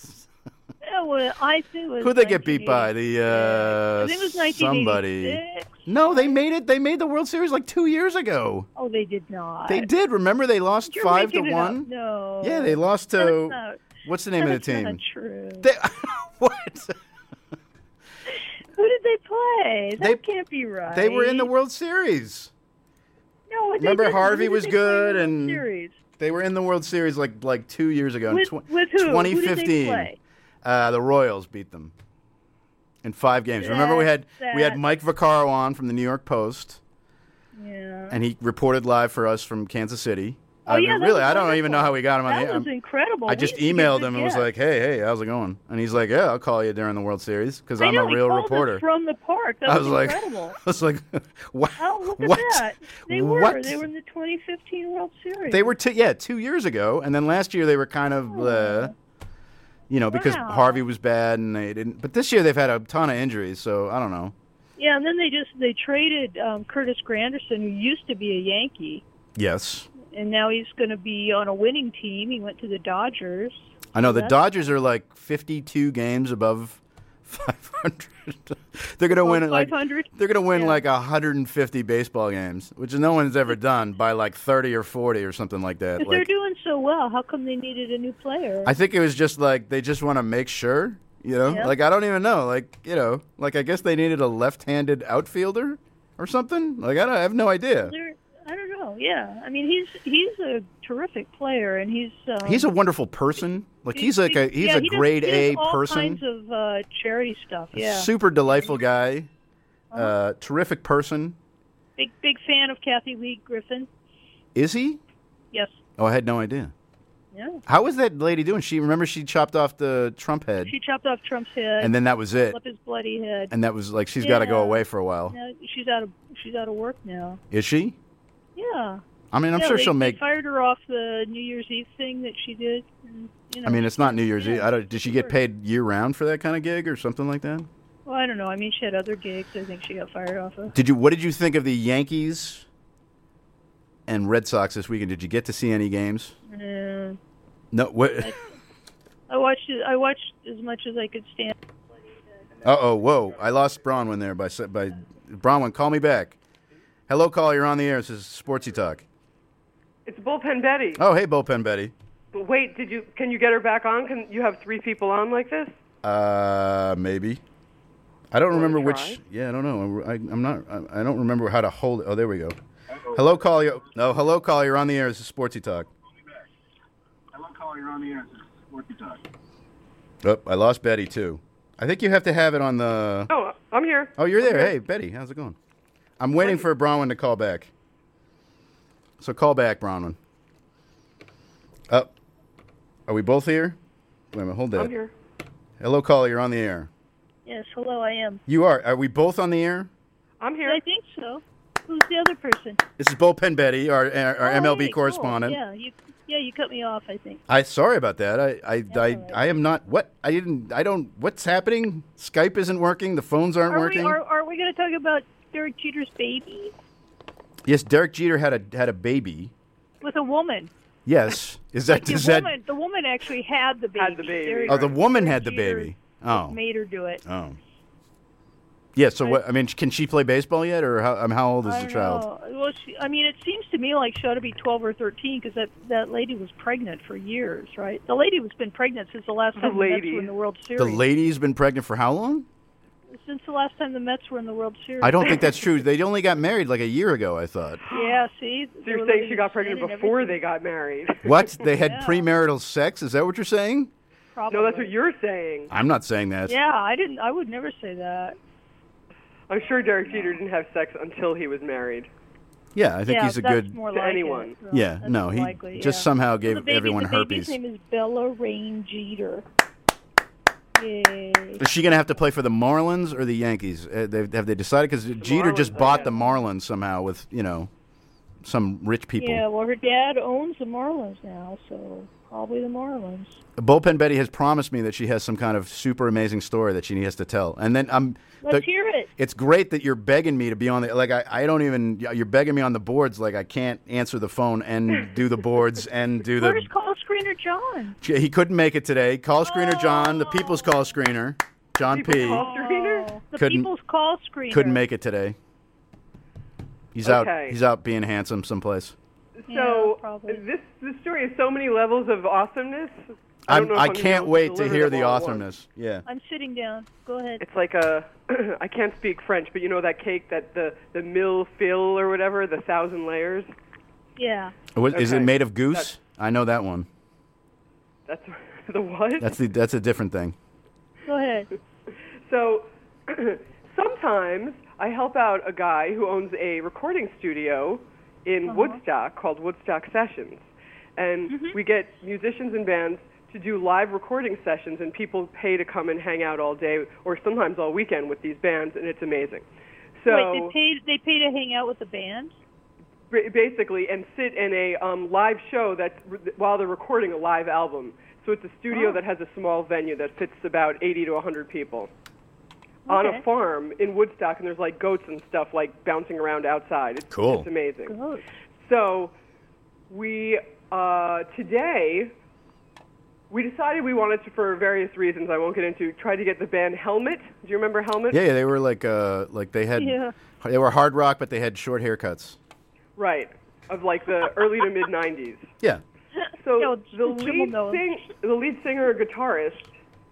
Speaker 4: I think it was.
Speaker 2: Who'd they get beat by?
Speaker 4: I think it was 1986.
Speaker 2: Somebody. No, they made it. They made the World Series like 2 years ago.
Speaker 4: Oh, they did not.
Speaker 2: They did. Remember, they lost
Speaker 4: You're
Speaker 2: 5-1.
Speaker 4: No.
Speaker 2: Yeah, they lost to.
Speaker 4: That's not,
Speaker 2: What's the name of the
Speaker 4: that's
Speaker 2: team?
Speaker 4: not true.
Speaker 2: What?
Speaker 4: Who did they play? That
Speaker 2: They-
Speaker 4: can't be right.
Speaker 2: They were in the World Series.
Speaker 4: No, they
Speaker 2: Remember
Speaker 4: didn't.
Speaker 2: Harvey
Speaker 4: Who did
Speaker 2: was
Speaker 4: they play in
Speaker 2: good
Speaker 4: the World
Speaker 2: and-
Speaker 4: Series?
Speaker 2: They were in the World Series like 2 years ago.
Speaker 4: With who? Who did they
Speaker 2: 2015.
Speaker 4: play?
Speaker 2: The Royals beat them in 5 games. Remember, we had Mike Vaccaro on from the New York Post,
Speaker 4: Yeah.
Speaker 2: and he reported live for us from Kansas City.
Speaker 4: Oh, yeah, that
Speaker 2: really,
Speaker 4: was
Speaker 2: I don't
Speaker 4: wonderful.
Speaker 2: even know how we got him on
Speaker 4: That
Speaker 2: the
Speaker 4: was incredible.
Speaker 2: I just
Speaker 4: We used to get
Speaker 2: emailed
Speaker 4: good
Speaker 2: him and was
Speaker 4: guests.
Speaker 2: like, hey, how's it going? And he's like, yeah, I'll call you during the World Series because I'm
Speaker 4: I know,
Speaker 2: a
Speaker 4: he
Speaker 2: real
Speaker 4: called us
Speaker 2: reporter.
Speaker 4: from the park. That
Speaker 2: I
Speaker 4: was
Speaker 2: was like,
Speaker 4: incredible.
Speaker 2: I was like, what?
Speaker 4: Oh, look at
Speaker 2: what?
Speaker 4: that. They were.
Speaker 2: What?
Speaker 4: They were in the 2015 World Series.
Speaker 2: They were 2 years ago, and then last year they were kind of, because
Speaker 4: Wow.
Speaker 2: Harvey was bad and they didn't. But this year they've had a ton of injuries, so I don't know.
Speaker 4: Yeah, and then they traded Curtis Granderson, who used to be a Yankee,
Speaker 2: Yes,
Speaker 4: and now he's going to be on a winning team. He went to the Dodgers.
Speaker 2: I know the
Speaker 4: That's-
Speaker 2: Dodgers are like 52 games above 500. They're gonna win it like
Speaker 4: 500?
Speaker 2: they're gonna win
Speaker 4: Yeah.
Speaker 2: like 150 baseball games, which no one's ever done by like 30 or 40 or something like that.
Speaker 4: If they're doing so well, how come they needed a new player?
Speaker 2: I think it was just like they just want to make sure You know,
Speaker 4: Yeah.
Speaker 2: like I don't even know. Like like I guess they needed a left-handed outfielder or something. Like I have no idea.
Speaker 4: I don't know. Yeah, I mean he's a terrific player, and
Speaker 2: He's a wonderful person. Like he's a
Speaker 4: he does-
Speaker 2: grade
Speaker 4: he
Speaker 2: A
Speaker 4: does all
Speaker 2: person.
Speaker 4: kinds of charity stuff. Yeah,
Speaker 2: Super delightful guy. Terrific person.
Speaker 4: big fan of Kathy Lee Griffin.
Speaker 2: Is he?
Speaker 4: Yes.
Speaker 2: Oh, I had no idea.
Speaker 4: Yeah.
Speaker 2: How was that lady doing? She chopped off the Trump head,
Speaker 4: She chopped off Trump's head.
Speaker 2: and then that was it.
Speaker 4: Left his bloody head.
Speaker 2: And that was like she's got to go
Speaker 4: Yeah.
Speaker 2: away for a while.
Speaker 4: Now she's out of work now.
Speaker 2: Is she?
Speaker 4: Yeah.
Speaker 2: I mean, I'm
Speaker 4: Yeah,
Speaker 2: sure
Speaker 4: they,
Speaker 2: she'll
Speaker 4: they
Speaker 2: make.
Speaker 4: fired her off the New Year's Eve thing that she did. And, you know,
Speaker 2: I mean, it's not New Year's
Speaker 4: yeah,
Speaker 2: Eve. I don't, did she get
Speaker 4: sure.
Speaker 2: paid year round for that kind of gig or something like that?
Speaker 4: Well, I don't know. I mean, she had other gigs. I think she got fired off of.
Speaker 2: What did you think of the Yankees and Red Sox this weekend? Did you get to see any games? No. What?
Speaker 4: I watched it. I watched as much as I could stand.
Speaker 2: Whoa! I lost Bronwyn there by Bronwyn. Call me back. Hello, call. You're on the air. This is Sportsy Talk.
Speaker 5: It's Bullpen Betty.
Speaker 2: Oh, hey, Bullpen Betty.
Speaker 5: But wait, can you get her back on? Can you have 3 people on like this?
Speaker 2: Maybe. I don't remember
Speaker 5: try?
Speaker 2: which. Yeah, I don't know. I'm not. I don't remember how to hold it. Oh, there we go. Hello, call. Hello, call. You're on the air. This is Sportsy Talk.
Speaker 6: Hello, caller. You're on the air. This is Sportsy Talk.
Speaker 2: Oh, I lost Betty too. I think you have to have it on the.
Speaker 5: Oh, I'm here.
Speaker 2: Oh, you're there.
Speaker 5: Okay.
Speaker 2: Hey, Betty, how's it going? I'm waiting for Bronwyn to call back. So call back, Bronwyn. Are we both here? Wait a minute, hold that.
Speaker 5: I'm here.
Speaker 2: Hello, caller. You're on the air.
Speaker 4: Yes, hello, I am.
Speaker 2: You are. Are we both on the air?
Speaker 5: I'm here.
Speaker 4: I think so. Who's the other person?
Speaker 2: This is Bullpen Betty, our MLB
Speaker 4: hey, cool.
Speaker 2: correspondent.
Speaker 4: Yeah, you cut me off, I think.
Speaker 2: Sorry about that. I
Speaker 4: right.
Speaker 2: am not. What? I don't. What's happening? Skype isn't working. The phones aren't working.
Speaker 4: Are we going to talk about Derek Jeter's baby
Speaker 2: Yes, Derek Jeter had a baby.
Speaker 4: with a woman?
Speaker 2: Yes. Is that
Speaker 4: The woman actually had the baby.
Speaker 5: Had the baby.
Speaker 4: Derek-
Speaker 2: Oh, the woman
Speaker 4: Derek
Speaker 2: had the
Speaker 4: Jeter
Speaker 2: baby. Oh.
Speaker 4: made her do it.
Speaker 2: Oh. Yeah. So what? I mean, can she play baseball yet, or how old is
Speaker 4: I
Speaker 2: the
Speaker 4: don't
Speaker 2: child?
Speaker 4: know. Well, it seems to me like she ought to be 12 or 13 because that lady was pregnant for years, right? The lady was been pregnant since the last time the Mets
Speaker 5: lady.
Speaker 4: were in the World Series.
Speaker 2: The lady's been pregnant for how long?
Speaker 4: Since the last time the Mets were in the World Series.
Speaker 2: I don't think that's true. They only got married like a year ago, I thought.
Speaker 4: Yeah, see?
Speaker 5: So you're saying she got pregnant before they got married?
Speaker 2: What? They had
Speaker 4: Yeah.
Speaker 2: premarital sex? Is that what you're saying?
Speaker 4: Probably.
Speaker 5: No, that's what you're saying.
Speaker 2: I'm not saying that.
Speaker 4: Yeah, I would never say that.
Speaker 5: I'm sure Derek Jeter didn't have sex until he was married.
Speaker 2: Yeah, I think
Speaker 4: yeah,
Speaker 2: he's a
Speaker 4: that's
Speaker 2: good.
Speaker 4: more
Speaker 5: to
Speaker 4: like
Speaker 5: anyone.
Speaker 4: It, so
Speaker 2: Yeah,
Speaker 4: that's
Speaker 2: no,
Speaker 4: more
Speaker 2: he
Speaker 4: likely,
Speaker 2: just
Speaker 4: yeah.
Speaker 2: somehow
Speaker 4: So
Speaker 2: gave
Speaker 4: the baby,
Speaker 2: everyone
Speaker 4: the
Speaker 2: herpes.
Speaker 4: baby's name is Bella Rain Jeter. Yay.
Speaker 2: Is she going to have to play for the Marlins or the Yankees? Have they decided? Because Jeter just
Speaker 5: Marlins, I
Speaker 2: bought
Speaker 5: guess.
Speaker 2: the Marlins somehow with some rich people.
Speaker 4: Yeah, well, her dad owns the Marlins now, so probably the Marlins.
Speaker 2: Bullpen Betty has promised me that she has some kind of super amazing story that she has to tell, and then
Speaker 4: Let's hear it.
Speaker 2: It's great that you're begging me to be on the I don't even you're begging me on the boards like I can't answer the phone and do the boards and do
Speaker 4: Where's
Speaker 2: the.
Speaker 4: call screener John?
Speaker 2: He couldn't make it today. Call screener John, the People's Call screener, John
Speaker 5: People's
Speaker 2: P.
Speaker 5: Call screener?
Speaker 4: Oh, the
Speaker 2: Couldn't-
Speaker 4: people's call screener.
Speaker 2: Couldn't make it today. He's
Speaker 5: Okay.
Speaker 2: out. He's out being handsome someplace.
Speaker 5: So
Speaker 4: Yeah, probably.
Speaker 5: this story has so many levels of awesomeness. I don't know if
Speaker 2: I
Speaker 5: I'm gonna
Speaker 2: can't
Speaker 5: be
Speaker 2: wait
Speaker 5: able
Speaker 2: to
Speaker 5: deliver
Speaker 2: hear
Speaker 5: them
Speaker 2: the
Speaker 5: all at once.
Speaker 2: awesomeness. Yeah.
Speaker 4: I'm sitting down. Go ahead.
Speaker 5: It's like I can't speak French, but you know that cake that the mille fil or whatever, the 1,000 layers.
Speaker 4: Yeah.
Speaker 2: Is it
Speaker 5: Okay.
Speaker 2: made of goose?
Speaker 5: That's-
Speaker 2: I know that one.
Speaker 5: That's the what?
Speaker 2: That's a different thing.
Speaker 4: Go ahead.
Speaker 5: So sometimes I help out a guy who owns a recording studio in Woodstock called Woodstock Sessions. And we get musicians and bands to do live recording sessions, and people pay to come and hang out all day or sometimes all weekend with these bands, and it's amazing. So
Speaker 4: Wait, they pay to hang out with the band?
Speaker 5: basically, and sit in a live show while they're recording a live album. So it's a studio that has a small venue that fits about 80 to 100 people on a
Speaker 4: Okay.
Speaker 5: farm in Woodstock, and there's like goats and stuff like bouncing around outside. It's,
Speaker 2: Cool.
Speaker 5: It's amazing.
Speaker 4: Good.
Speaker 5: So we today we decided we wanted to, for various reasons I won't get into, try to get the band Helmet. Do you remember Helmet?
Speaker 2: Yeah, they were like they had
Speaker 4: Yeah.
Speaker 2: they were hard rock, but they had short haircuts.
Speaker 5: Right. Of like the early to mid 90s.
Speaker 2: Yeah.
Speaker 5: So
Speaker 4: Yeah,
Speaker 5: the
Speaker 4: Jim will know him.
Speaker 5: lead singer and guitarist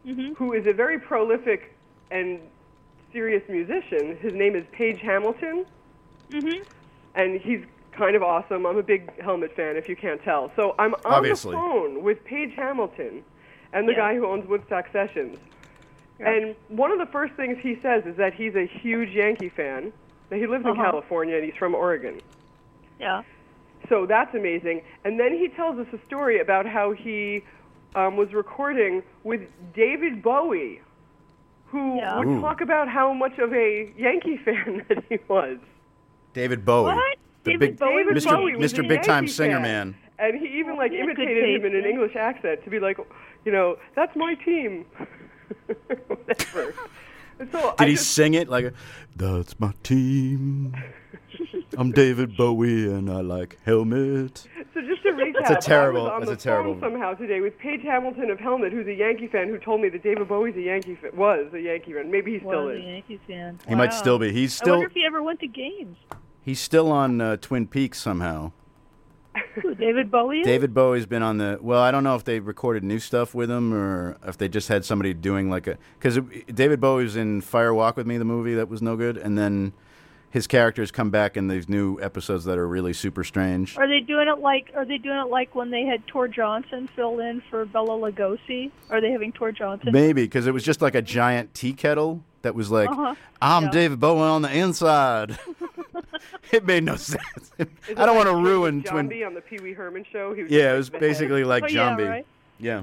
Speaker 5: who is a very prolific and serious musician. His name is Page Hamilton, and he's kind of awesome. I'm a big Helmet fan, if you can't tell. So I'm on
Speaker 2: Obviously.
Speaker 5: the phone with Page Hamilton and the guy who owns Woodstock Sessions.
Speaker 4: Yeah.
Speaker 5: And one of the first things he says is that he's a huge Yankee fan, that he lives in California and he's from Oregon.
Speaker 4: Yeah.
Speaker 5: So that's amazing. And then he tells us a story about how he was recording with David Bowie, who would talk about how much of a Yankee fan that he was.
Speaker 2: David Bowie.
Speaker 4: What?
Speaker 2: The
Speaker 4: David Bowie
Speaker 5: was
Speaker 2: Mr.
Speaker 5: a
Speaker 2: Big Time
Speaker 5: Yankee
Speaker 2: Singer
Speaker 5: fan.
Speaker 2: Man.
Speaker 5: And he even
Speaker 4: he had good
Speaker 5: imitated him in
Speaker 4: taste,
Speaker 5: an English accent to be like, that's my team. Whatever. And so
Speaker 2: Did he sing it like, that's my team. I'm David Bowie and I like Helmet.
Speaker 5: So just to recap,
Speaker 2: That's a terrible-
Speaker 5: I was on
Speaker 2: that's
Speaker 5: the
Speaker 2: a terrible-
Speaker 5: phone somehow today with Page Hamilton of Helmet, who's a Yankee fan, who told me that David Bowie's a Yankee fan. Was a Yankee fan. Maybe he still
Speaker 4: Was
Speaker 5: is.
Speaker 4: a Yankees fan.
Speaker 2: He might
Speaker 4: Wow.
Speaker 2: still be. He's
Speaker 4: I
Speaker 2: still
Speaker 4: wonder if he ever went to games.
Speaker 2: he's still on Twin Peaks somehow.
Speaker 4: Who, David Bowie?
Speaker 2: David Bowie's been on the. Well, I don't know if they recorded new stuff with him or if they just had somebody doing like a. Because David Bowie was in Fire Walk with Me, the movie that was no good, and then his characters come back in these new episodes that are really super strange.
Speaker 4: Are they doing it like when they had Tor Johnson fill in for Bela Lugosi? Are they having Tor Johnson?
Speaker 2: Maybe because it was just like a giant tea kettle that was like, I'm
Speaker 4: Yeah.
Speaker 2: David Bowie on the inside. It made no sense. I don't want to ruin Twin.
Speaker 5: Zombie on the Pee Wee Herman show. He was
Speaker 2: Yeah, it was basically like
Speaker 4: Oh, yeah,
Speaker 2: Jambi.
Speaker 4: right?
Speaker 2: Yeah.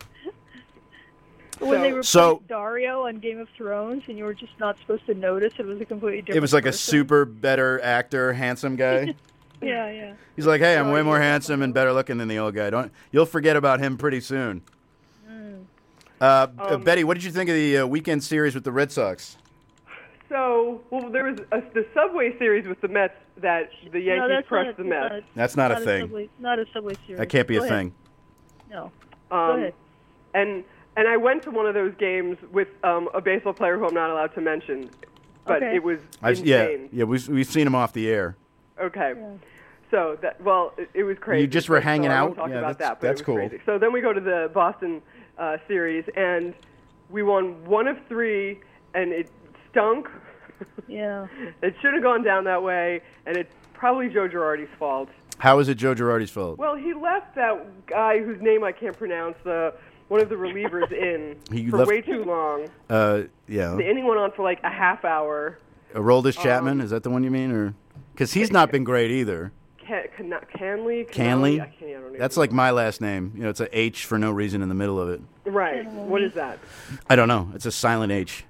Speaker 4: When they replaced
Speaker 2: So-
Speaker 4: Dario on Game of Thrones, and you were just not supposed to notice it was a completely different.
Speaker 2: It was like a
Speaker 4: person.
Speaker 2: super better actor, handsome guy.
Speaker 4: Yeah.
Speaker 2: He's like, hey, I'm way more handsome and better looking than the old guy. You'll forget about him pretty soon. Betty, what did you think of the weekend series with the Red Sox?
Speaker 5: So, there was the Subway series with the Mets that the Yankees crushed the Mets.
Speaker 2: That's not a thing.
Speaker 4: Not a Subway series.
Speaker 2: That can't be
Speaker 4: Go
Speaker 2: a
Speaker 4: ahead.
Speaker 2: thing.
Speaker 4: No. Go ahead.
Speaker 5: And I went to one of those games with a baseball player who I'm not allowed to mention, but
Speaker 4: Okay.
Speaker 5: it was insane.
Speaker 2: Yeah, we've seen him off the air.
Speaker 5: Okay. So it was crazy.
Speaker 2: You just were hanging
Speaker 5: so I
Speaker 2: out?
Speaker 5: won't talk
Speaker 2: Yeah,
Speaker 5: about
Speaker 2: that's-
Speaker 5: that, but
Speaker 2: that's
Speaker 5: it was
Speaker 2: cool.
Speaker 5: crazy. So then we go to the Boston series, and we won 1 of 3, and it stunk.
Speaker 4: Yeah.
Speaker 5: It should have gone down that way, and it's probably Joe Girardi's fault.
Speaker 2: How is it Joe Girardi's fault?
Speaker 5: Well, he left that guy whose name I can't pronounce, one of the relievers in
Speaker 2: He
Speaker 5: for
Speaker 2: left-
Speaker 5: way too long.
Speaker 2: Yeah.
Speaker 5: The inning went on for like a half hour.
Speaker 2: Aroldis Chapman, is that the one you mean? Or because he's not been great either.
Speaker 5: Canley?
Speaker 2: Canley?
Speaker 5: I don't know.
Speaker 2: That's like my last name. You know, it's a H for no reason in the middle of it.
Speaker 5: Right. What is that?
Speaker 2: I don't know. It's a silent H.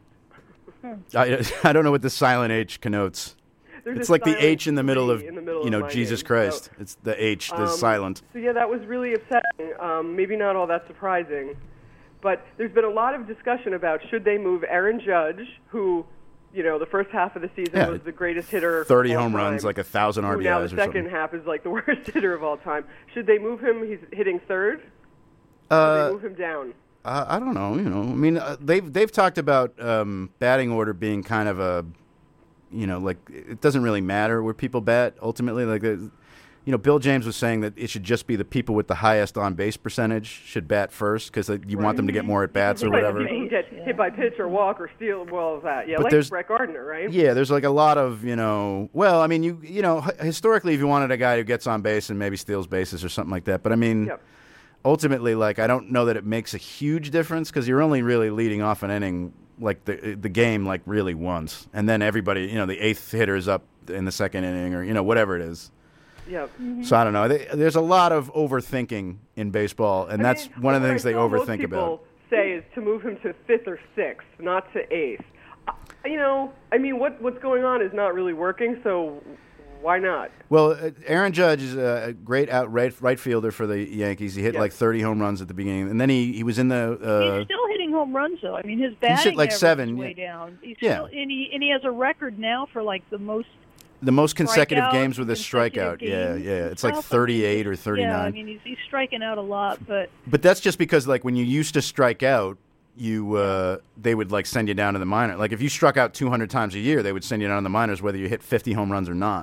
Speaker 2: I don't know what the silent H connotes.
Speaker 5: There's
Speaker 2: It's
Speaker 5: a
Speaker 2: like the
Speaker 5: silent
Speaker 2: H in the middle of,
Speaker 5: E in the middle
Speaker 2: you know,
Speaker 5: of my
Speaker 2: Jesus
Speaker 5: name.
Speaker 2: Christ.
Speaker 5: So,
Speaker 2: It's the H, the silent.
Speaker 5: So yeah, that was really upsetting. Maybe not all that surprising, but there's been a lot of discussion about should they move Aaron Judge, who, you know, the first half of the season was the greatest hitter.
Speaker 2: 30
Speaker 5: of all
Speaker 2: home runs,
Speaker 5: time,
Speaker 2: like 1,000
Speaker 5: who
Speaker 2: RBIs
Speaker 5: now
Speaker 2: or
Speaker 5: the second
Speaker 2: something.
Speaker 5: half is like the worst hitter of all time. Should they move him? He's hitting third. Should they move him down?
Speaker 2: I don't know. You know, I mean, they've talked about batting order being kind of a, you know, like it doesn't really matter where people bat ultimately. Like, you know, Bill James was saying that it should just be the people with the highest on base percentage should bat first because you want them to get more at bats or
Speaker 5: Right,
Speaker 2: whatever.
Speaker 5: people who get hit by pitch or walk or steal, well, that. Yeah,
Speaker 2: But
Speaker 5: like
Speaker 2: there's-
Speaker 5: Brett Gardner, right?
Speaker 2: Yeah, there's like a lot of, you know, well, I mean, you know, historically, if you wanted a guy who gets on base and maybe steals bases or something like that, but I mean,
Speaker 5: Yep.
Speaker 2: ultimately, like, I don't know that it makes a huge difference because you're only really leading off an inning, like the game, like really once, and then everybody, you know, the eighth hitter is up in the second inning or you know whatever it is.
Speaker 5: Yep.
Speaker 2: So I don't know. There's a lot of overthinking in baseball, and that's one of the things they overthink about.
Speaker 5: Most people say is to move him to 5th or 6th, not to 8th. You know, I mean, what's going on is not really working, so why not?
Speaker 2: Well, Aaron Judge is a great right fielder for the Yankees. He hit like 30 home runs at the beginning, and then he was in the.
Speaker 4: He's still hitting home runs, though. I mean, his batting
Speaker 2: hit like
Speaker 4: average
Speaker 2: 7,
Speaker 4: is way
Speaker 2: yeah.
Speaker 4: down. He's
Speaker 2: Yeah.
Speaker 4: still, and he has a record now for like the most
Speaker 2: consecutive
Speaker 4: strikeouts,
Speaker 2: games with a
Speaker 4: consecutive
Speaker 2: strikeout. Yeah,
Speaker 4: games
Speaker 2: yeah.
Speaker 4: and
Speaker 2: It's like
Speaker 4: stuff.
Speaker 2: 38 or 39.
Speaker 4: Yeah, I mean, he's striking out a lot, but
Speaker 2: But that's just because, like, when you used to strike out, they would like send you down to the minor. Like, if you struck out 200 times a year, they would send you down to the minors, whether you hit 50 home runs or not.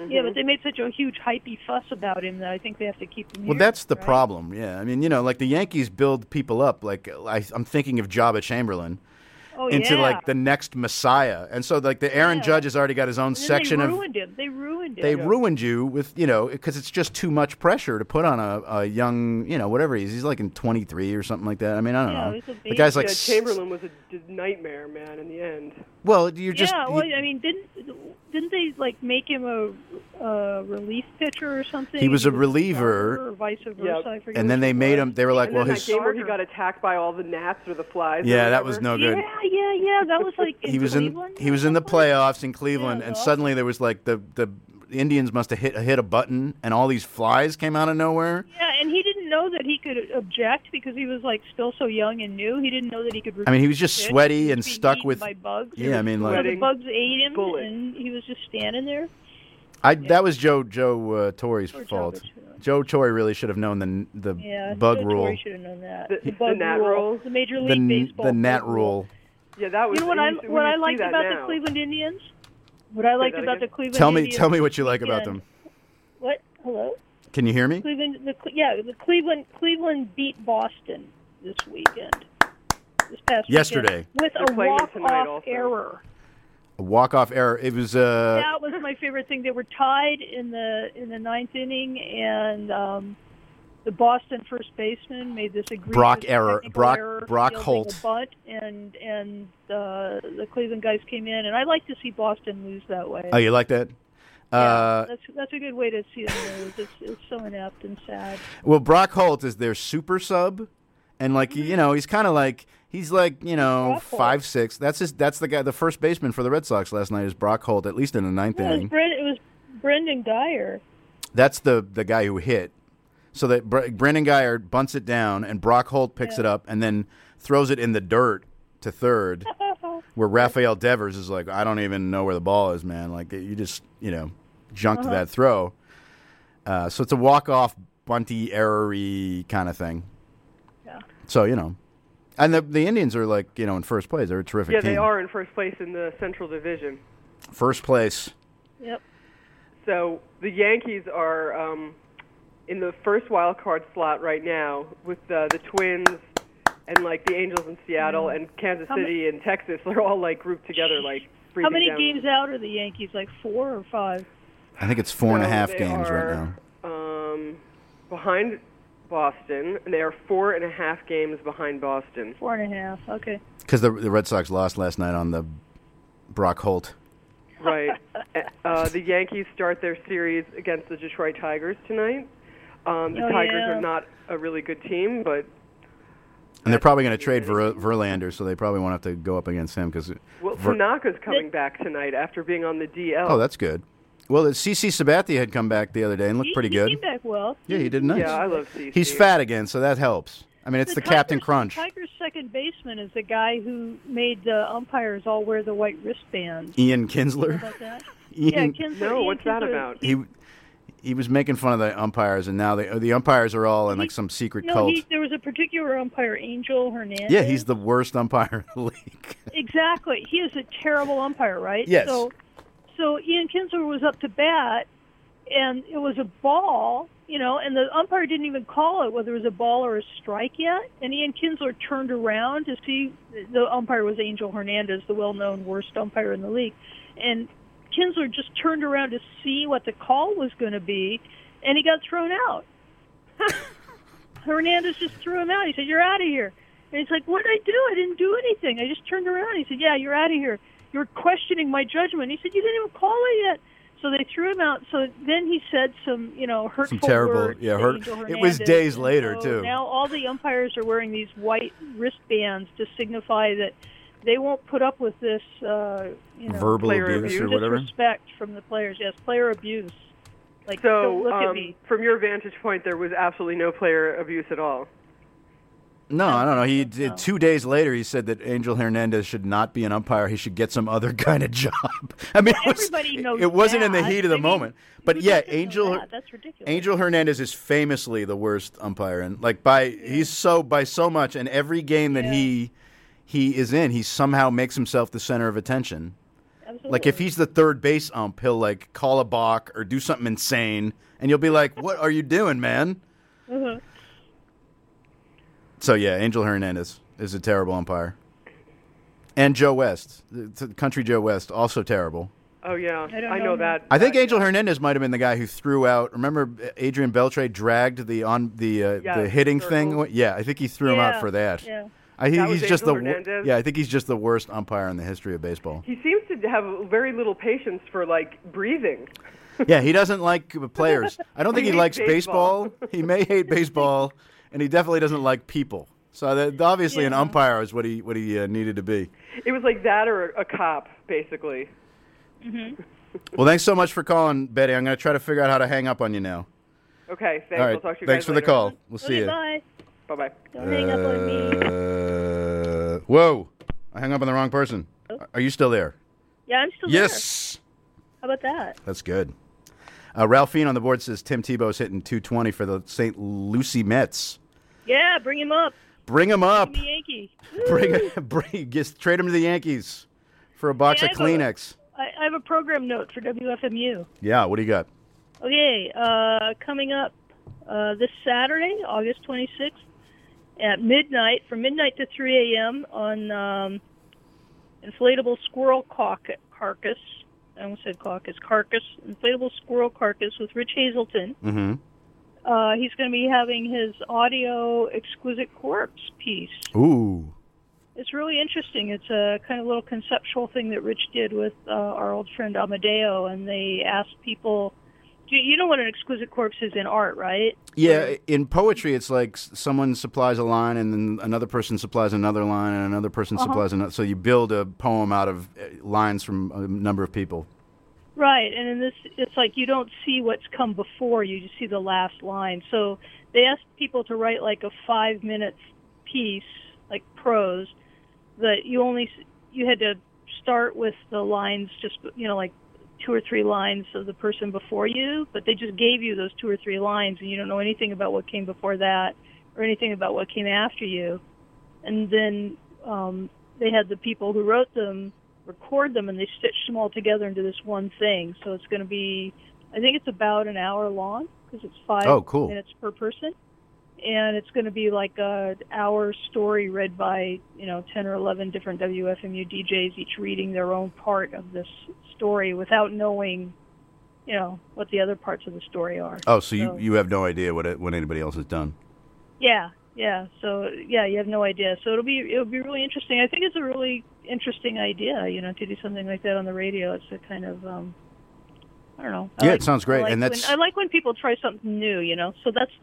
Speaker 4: Yeah, but they made such a huge hypey fuss about him that I think they have to keep him
Speaker 2: Well,
Speaker 4: here,
Speaker 2: that's the
Speaker 4: right?
Speaker 2: problem. Yeah, I mean, like the Yankees build people up. Like I'm thinking of Jabba Chamberlain into like the next Messiah, and so like the Aaron Judge has already got his own
Speaker 4: And then
Speaker 2: section
Speaker 4: they
Speaker 2: of.
Speaker 4: ruined him. They ruined him.
Speaker 2: They ruined you with, because it's just too much pressure to put on a young, whatever he's like in 23 or something like that. I mean, I don't know.
Speaker 4: he's a
Speaker 2: The guy's like,
Speaker 5: Chamberlain was a nightmare, man, in the end.
Speaker 2: well, you're just.
Speaker 4: Yeah, well, I mean, didn't they like make him a relief pitcher or something?
Speaker 2: He was a reliever,
Speaker 4: or vice versa.
Speaker 5: Yep.
Speaker 4: I forget
Speaker 2: and then
Speaker 4: which
Speaker 2: they
Speaker 4: it
Speaker 2: made
Speaker 4: was.
Speaker 2: him. They were like,
Speaker 5: And
Speaker 2: well,
Speaker 5: then
Speaker 2: his.
Speaker 5: that game where he got attacked by all the gnats or the flies.
Speaker 2: Yeah,
Speaker 5: or
Speaker 2: that was no good.
Speaker 4: Yeah. That was like
Speaker 2: He was in.
Speaker 4: Cleveland
Speaker 2: He was
Speaker 4: or
Speaker 2: in the
Speaker 4: something?
Speaker 2: playoffs in Cleveland,
Speaker 4: Yeah,
Speaker 2: and
Speaker 4: awesome.
Speaker 2: suddenly there was like the Indians must have hit a button, and all these flies came out of nowhere.
Speaker 4: Yeah, and he didn't know that he could object because he was like still so young and new. He didn't know that he could.
Speaker 2: I mean, he was just
Speaker 4: pitch.
Speaker 2: sweaty
Speaker 4: He
Speaker 2: and
Speaker 4: was being
Speaker 2: stuck
Speaker 4: eaten
Speaker 2: with.
Speaker 4: by bugs.
Speaker 2: Yeah, I mean,
Speaker 4: So
Speaker 2: like
Speaker 4: the bugs ate him,
Speaker 5: Bullet.
Speaker 4: and he was just standing there.
Speaker 2: that was Joe Torre's
Speaker 4: Or
Speaker 2: fault.
Speaker 4: Joe,
Speaker 2: Joe Torre really should have known the
Speaker 4: Yeah,
Speaker 2: bug
Speaker 4: Joe
Speaker 2: rule.
Speaker 4: Torre should have known that.
Speaker 5: The
Speaker 4: bug
Speaker 5: gnat
Speaker 4: rule.
Speaker 5: rule?
Speaker 4: The Major League Baseball.
Speaker 2: The gnat
Speaker 4: bug
Speaker 2: rule.
Speaker 5: Yeah, that was.
Speaker 4: You know what I liked about the Cleveland Indians? What I liked
Speaker 5: that
Speaker 4: about
Speaker 5: again?
Speaker 4: the Cleveland
Speaker 2: Tell me
Speaker 4: Indians
Speaker 2: what you like about
Speaker 4: weekend-
Speaker 2: them.
Speaker 4: What? Hello?
Speaker 2: Can you hear me?
Speaker 4: The Cleveland beat Boston this weekend. This past
Speaker 2: Yesterday.
Speaker 4: weekend, with
Speaker 5: They're
Speaker 4: a
Speaker 5: playing them tonight
Speaker 4: walk-off
Speaker 5: also.
Speaker 4: error.
Speaker 2: A walk-off error. It was
Speaker 4: That was my favorite thing. They were tied in the ninth inning, and the Boston first baseman made this egregious
Speaker 2: Brock error.
Speaker 4: technical error,
Speaker 2: Brock
Speaker 4: fielding
Speaker 2: Holt.
Speaker 4: a bunt, and the Cleveland guys came in, and I like to see Boston lose that way.
Speaker 2: Oh, you like that?
Speaker 4: Yeah, that's a good way to see them lose. It's so inept and sad.
Speaker 2: Well, Brock Holt is their super sub, and like he's kind of like he's like
Speaker 4: Brock Holt.
Speaker 2: 5'6". That's the guy. The first baseman for the Red Sox last night is Brock Holt, at least in the ninth inning.
Speaker 4: It was Brendan Dyer.
Speaker 2: That's the guy who hit. So that Brendan Guyer bunts it down, and Brock Holt picks it up and then throws it in the dirt to third, where Rafael Devers is like, I don't even know where the ball is, man. Like you just junked that throw. So it's a walk-off, bunty, error-y kind of thing.
Speaker 4: Yeah.
Speaker 2: So and the Indians are like in first place. They're a terrific
Speaker 5: Yeah,
Speaker 2: team.
Speaker 5: they are in first place in the Central Division.
Speaker 2: First place.
Speaker 4: Yep.
Speaker 5: So the Yankees are in the first wild card slot right now with the Twins and like the Angels in Seattle and Kansas City and Texas. They're all like grouped together, like
Speaker 4: How
Speaker 5: breathing
Speaker 4: many
Speaker 5: down.
Speaker 4: games out are the Yankees? Like 4 or 5?
Speaker 2: I think it's 4.5
Speaker 5: So they
Speaker 2: games right
Speaker 5: are,
Speaker 2: now.
Speaker 5: Behind Boston, and they are 4.5 games behind Boston.
Speaker 4: 4.5. Okay.
Speaker 2: Because the Red Sox lost last night on the Brock Holt.
Speaker 5: Right. The Yankees start their series against the Detroit Tigers tonight. The Tigers are not a really good team, but
Speaker 2: And they're probably going to trade Verlander, so they probably won't have to go up against him.
Speaker 5: Tanaka's coming back tonight after being on the DL.
Speaker 2: Oh, that's good. Well, CC Sabathia had come back the other day and looked pretty good.
Speaker 4: He came back well.
Speaker 2: Yeah, he did nice.
Speaker 5: Yeah, I love CC.
Speaker 2: He's fat again, so that helps. I mean, it's the Captain Crunch.
Speaker 4: The Tigers' second baseman is the guy who made the umpires all wear the white wristbands.
Speaker 2: Ian
Speaker 4: You know
Speaker 2: Kinsler.
Speaker 4: about that?
Speaker 2: Ian,
Speaker 4: Kinsler.
Speaker 5: No,
Speaker 4: Ian
Speaker 5: what's that
Speaker 4: Kinsler.
Speaker 5: about?
Speaker 2: he was making fun of the umpires, and now the umpires are all in like some secret cult.
Speaker 4: There was a particular umpire, Angel Hernandez.
Speaker 2: Yeah, he's the worst umpire in the league.
Speaker 4: Exactly. He is a terrible umpire, right?
Speaker 2: Yes.
Speaker 4: So Ian Kinsler was up to bat, and it was a ball, and the umpire didn't even call it whether it was a ball or a strike yet. And Ian Kinsler turned around to see the umpire was Angel Hernandez, the well-known worst umpire in the league. And Kinsler just turned around to see what the call was going to be, and he got thrown out. Hernandez just threw him out. He said, "You're out of here." And he's like, "What did I do? I didn't do anything. I just turned around." He said, "Yeah, you're out of here. You're questioning my judgment." He said, "You didn't even call it yet." So they threw him out. So then he said some, hurtful
Speaker 2: Some terrible,
Speaker 4: words to Angel
Speaker 2: It was
Speaker 4: Hernandez.
Speaker 2: days
Speaker 4: And
Speaker 2: later,
Speaker 4: so
Speaker 2: too.
Speaker 4: Now all the umpires are wearing these white wristbands to signify that they won't put up with this,
Speaker 2: Verbal
Speaker 5: player
Speaker 2: abuse or
Speaker 5: abuse.
Speaker 2: whatever.
Speaker 4: disrespect from the players. Yes, player abuse. Like,
Speaker 5: So,
Speaker 4: don't look at me.
Speaker 5: from your vantage point, there was absolutely no player abuse at all.
Speaker 2: No, I don't know. He
Speaker 4: No.
Speaker 2: did 2 days later. He said that Angel Hernandez should not be an umpire. He should get some other kind of job. I mean,
Speaker 4: Everybody knows
Speaker 2: it wasn't in the
Speaker 4: that.
Speaker 2: heat of the
Speaker 4: I mean,
Speaker 2: moment. But
Speaker 4: who
Speaker 2: yeah,
Speaker 4: doesn't know that? That's ridiculous.
Speaker 2: Angel Hernandez is famously the worst umpire, and like he's by so much. And every game that he is in, he somehow makes himself the center of attention.
Speaker 4: Absolutely.
Speaker 2: Like if he's the third base ump, he'll like call a balk or do something insane, and you'll be like, "What are you doing, man?"
Speaker 4: Uh-huh.
Speaker 2: So yeah, Angel Hernandez is a terrible umpire, and Joe West, Country Joe West, also terrible.
Speaker 5: Oh yeah,
Speaker 4: I don't
Speaker 5: I
Speaker 4: know
Speaker 5: know
Speaker 4: him.
Speaker 5: that.
Speaker 2: I think Angel Hernandez might have been the guy who threw out. Remember, Adrian Beltre dragged the hitting thing.
Speaker 5: circle.
Speaker 2: Yeah, I think he threw him out for that.
Speaker 4: Yeah.
Speaker 5: That was
Speaker 2: He's just
Speaker 5: Angel
Speaker 2: the
Speaker 5: Hernandez?
Speaker 2: yeah. I think he's just the worst umpire in the history of baseball.
Speaker 5: He seems to have very little patience for like breathing.
Speaker 2: Yeah, he doesn't like players. I don't think he
Speaker 5: He
Speaker 2: likes
Speaker 5: hates baseball.
Speaker 2: He may hate baseball, and he definitely doesn't like people. So obviously, an
Speaker 4: Yeah.
Speaker 2: umpire is what he needed to be.
Speaker 5: It was like that or a cop, basically.
Speaker 2: Well, thanks so much for calling, Betty. I'm going to try to figure out how to hang up on you now.
Speaker 5: Okay, thanks.
Speaker 2: All right,
Speaker 5: I'll talk to you
Speaker 2: thanks
Speaker 5: guys
Speaker 2: for
Speaker 5: later.
Speaker 2: the call. We'll see
Speaker 4: Okay,
Speaker 2: you.
Speaker 4: bye.
Speaker 5: Bye-bye.
Speaker 4: Don't hang up on me.
Speaker 2: Whoa! I hung up on the wrong person. Are you still there?
Speaker 4: Yeah, I'm still there.
Speaker 2: Yes.
Speaker 4: How about that?
Speaker 2: That's good. Ralphine on the board says Tim Tebow's hitting 220 for the St. Lucie Mets.
Speaker 4: Yeah, bring him up.
Speaker 2: Bring him up.
Speaker 4: The Yankees.
Speaker 2: Just trade him to the Yankees for a box
Speaker 4: Hey,
Speaker 2: of Kleenex.
Speaker 4: I have a program note for WFMU.
Speaker 2: Yeah, what do you got?
Speaker 4: Okay, coming up this Saturday, August 26th, at midnight, from midnight to 3 a.m. on inflatable squirrel carcass. I almost said carcass. Inflatable squirrel carcass with Rich Hazelton.
Speaker 2: Mm-hmm.
Speaker 4: He's going to be having his audio Exquisite Corpse piece.
Speaker 2: Ooh.
Speaker 4: It's really interesting. It's a kind of little conceptual thing that Rich did with our old friend Amadeo, and they asked people. You know what an exquisite corpse is in art, right?
Speaker 2: Yeah, in poetry, it's like someone supplies a line, and then another person supplies another line, and another person supplies another. So you build a poem out of lines from a number of people.
Speaker 4: Right, and in this, it's like you don't see what's come before you just see the last line. So they asked people to write like a 5-minute piece, like prose, that you had to start with the lines, just like 2 or 3 lines of the person before you, but they just gave you those 2 or 3 lines, and you don't know anything about what came before that or anything about what came after you. And then they had the people who wrote them record them, and they stitched them all together into this one thing. So it's going to be, I think it's about an hour long, because it's 5
Speaker 2: cool.
Speaker 4: minutes per person. And it's going to be like an hour story read by 10 or 11 different WFMU DJs, each reading their own part of this story without knowing what the other parts of the story are.
Speaker 2: Oh, so you have no idea what anybody else has done.
Speaker 4: Yeah. So you have no idea. So it'll be really interesting. I think it's a really interesting idea, to do something like that on the radio. It's a kind of I don't know.
Speaker 2: It sounds great,
Speaker 4: I like when people try something new, So that's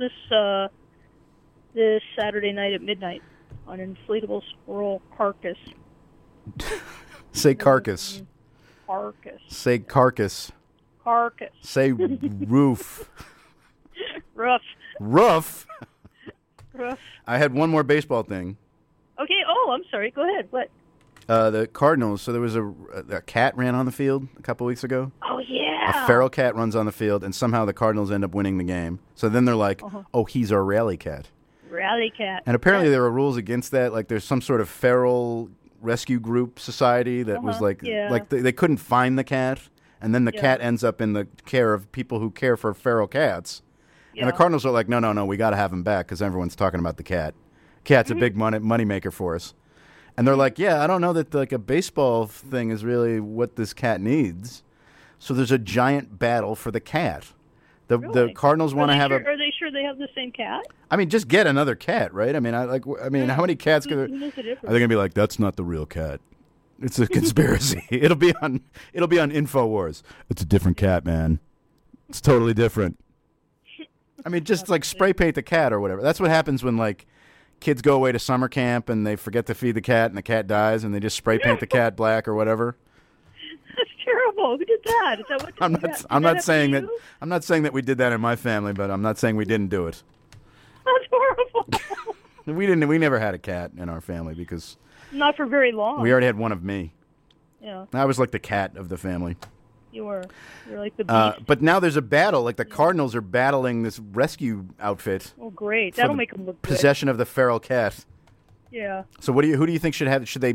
Speaker 4: this Saturday night at midnight on Inflatable Squirrel Carcass.
Speaker 2: Say carcass.
Speaker 4: Carcass.
Speaker 2: Say carcass.
Speaker 4: Carcass.
Speaker 2: Say roof.
Speaker 4: Rough.
Speaker 2: Roof.
Speaker 4: Rough.
Speaker 2: I had one more baseball thing.
Speaker 4: Okay. Oh, I'm sorry. Go ahead. What?
Speaker 2: The Cardinals. So there was a cat ran on the field a couple weeks ago.
Speaker 4: Oh yeah.
Speaker 2: A feral cat runs on the field, and somehow the Cardinals end up winning the game. So then they're like, "Oh, he's our rally cat."
Speaker 4: Rally cat.
Speaker 2: And apparently there are rules against that. Like there's some sort of feral rescue group society that was like they couldn't find the cat, and then the cat ends up in the care of people who care for feral cats. And the Cardinals are like, no, we got to have him back because everyone's talking about the cat. Cat's a big money maker for us. And they're like, yeah, I don't know that like a baseball thing is really what this cat needs. So there's a giant battle for the cat. The Cardinals want to have
Speaker 4: Are they sure they have the same cat?
Speaker 2: I mean, just get another cat, right? I mean, how many cats are they going to be like? That's not the real cat. It's a conspiracy. It'll be on InfoWars. It's a different cat, man. It's totally different. I mean, just like spray paint the cat or whatever. That's what happens when like kids go away to summer camp and they forget to feed the cat and the cat dies and they just spray paint the cat black or whatever.
Speaker 4: That's terrible. Who did that? Is that what
Speaker 2: I'm not saying that. I'm not saying that we did that in my family, but I'm not saying we didn't do it.
Speaker 4: That's horrible.
Speaker 2: We never had a cat in our family because
Speaker 4: not for very long.
Speaker 2: We already had one of me.
Speaker 4: Yeah.
Speaker 2: I was like the cat of the family.
Speaker 4: You're like the beast.
Speaker 2: But now there's a battle. Like the Cardinals are battling this rescue outfit.
Speaker 4: Oh, great! That'll make them look good.
Speaker 2: Possession of the feral cat.
Speaker 4: Yeah.
Speaker 2: So who do you think should have? Should they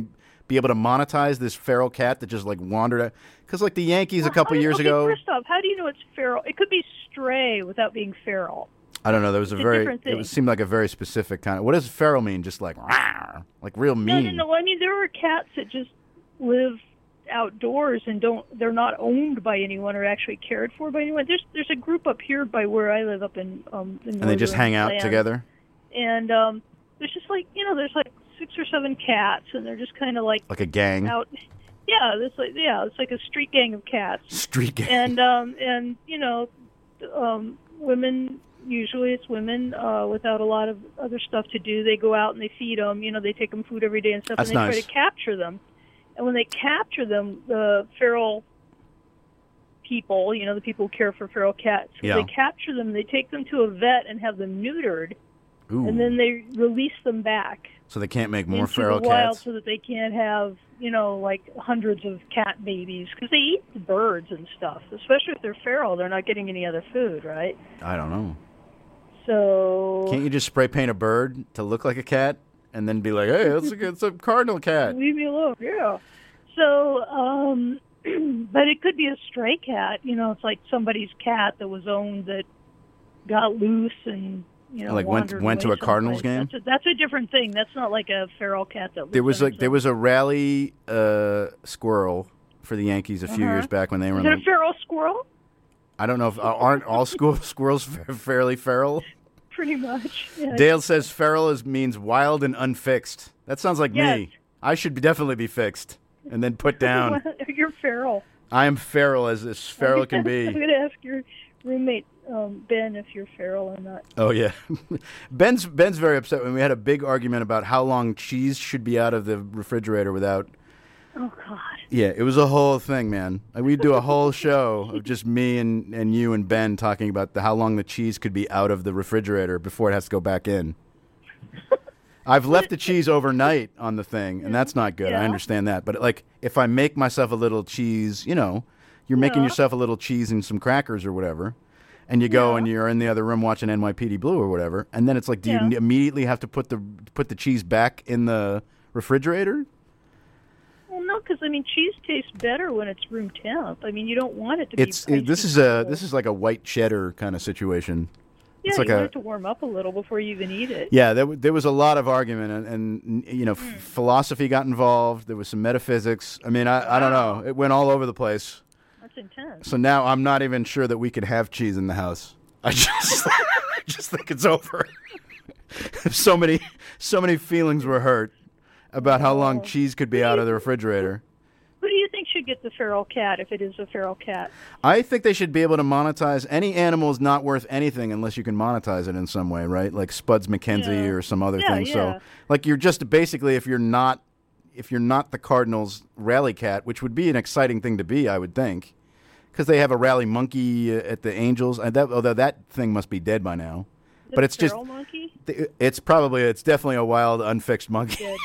Speaker 2: be able to monetize this feral cat that just like wandered out? Because like the Yankees a couple years
Speaker 4: okay,
Speaker 2: ago.
Speaker 4: First off, how do you know it's feral? It could be stray without being feral.
Speaker 2: I don't know. There was
Speaker 4: It's a different thing.
Speaker 2: It seemed like a very specific kind of. What does feral mean? Just like, rawr, like real mean.
Speaker 4: No. I mean, there are cats that just live outdoors and they're not owned by anyone or actually cared for by anyone. There's a group up here by where I live up in
Speaker 2: And they just hang out together.
Speaker 4: And there's just like there's like 6 or 7 cats, and they're just kind of like
Speaker 2: a gang.
Speaker 4: Out. Yeah, it's like a street gang of cats.
Speaker 2: Street gang.
Speaker 4: And women. Usually it's women without a lot of other stuff to do. They go out and they feed them. They take them food every day and stuff.
Speaker 2: That's
Speaker 4: and they
Speaker 2: nice.
Speaker 4: try to capture them. And when they capture them, the feral people, the people who care for feral cats,
Speaker 2: Yeah.
Speaker 4: they capture them. They take them to a vet and have them neutered,
Speaker 2: Ooh.
Speaker 4: and then they release them back
Speaker 2: So they can't make more
Speaker 4: into
Speaker 2: feral
Speaker 4: the wild
Speaker 2: cats.
Speaker 4: so that they can't have like hundreds of cat babies because they eat the birds and stuff. Especially if they're feral, they're not getting any other food, right?
Speaker 2: I don't know.
Speaker 4: So
Speaker 2: Can't you just spray paint a bird to look like a cat and then be like, hey, it's a cardinal cat?
Speaker 4: leave me alone. Yeah. So, but it could be a stray cat. It's like somebody's cat that was owned that got loose and
Speaker 2: Like went
Speaker 4: wandered
Speaker 2: to
Speaker 4: away
Speaker 2: a Cardinals
Speaker 4: someplace.
Speaker 2: game?
Speaker 4: That's a different thing. That's not like a feral cat that
Speaker 2: There
Speaker 4: lives
Speaker 2: was a rally squirrel for the Yankees a few years back when they were
Speaker 4: Is
Speaker 2: in
Speaker 4: it
Speaker 2: the.
Speaker 4: a feral squirrel?
Speaker 2: I don't know if aren't all squirrels fairly feral.
Speaker 4: Pretty much. Yeah.
Speaker 2: Dale says feral means wild and unfixed. That sounds like
Speaker 4: Yes.
Speaker 2: me. I should definitely be fixed and then put down.
Speaker 4: You're feral.
Speaker 2: I am feral as feral can
Speaker 4: I'm
Speaker 2: be.
Speaker 4: going to ask your roommate Ben if you're feral or not.
Speaker 2: Oh yeah, Ben's very upset when we had a big argument about how long cheese should be out of the refrigerator without.
Speaker 4: Oh God.
Speaker 2: Yeah, it was a whole thing, man. We'd do a whole show of just me and you and Ben talking about how long the cheese could be out of the refrigerator before it has to go back in. I've left the cheese overnight on the thing, and that's not good. I
Speaker 4: Yeah.
Speaker 2: understand that. But, like, if I make myself a little cheese, you're making
Speaker 4: Yeah.
Speaker 2: yourself a little cheese and some crackers or whatever, and you go and you're in the other room watching NYPD Blue or whatever, and then it's like, do you immediately have to put the cheese back in the refrigerator?
Speaker 4: Well, no, because cheese tastes better when it's room temp. You don't want it to be.
Speaker 2: This is like a white cheddar kind of situation.
Speaker 4: Yeah,
Speaker 2: it's like
Speaker 4: you want it to warm up a little before you even eat it.
Speaker 2: Yeah, there was a lot of argument, and philosophy got involved. There was some metaphysics. I don't know. It went all over the place.
Speaker 4: That's intense.
Speaker 2: So now I'm not even sure that we could have cheese in the house. I just think it's over. so many feelings were hurt about how long cheese could be out of the refrigerator.
Speaker 4: Who do you think should get the feral cat if it is a feral cat?
Speaker 2: I think they should be able to monetize. Any animal is not worth anything unless you can monetize it in some way, right? Like Spuds MacKenzie or some other thing.
Speaker 4: Yeah.
Speaker 2: So, like, you're just basically if you're not the Cardinals rally cat, which would be an exciting thing to be, I would think, because they have a rally monkey at the Angels, and although that thing must be dead by now. But it's just
Speaker 4: monkey?
Speaker 2: it's definitely a wild unfixed monkey.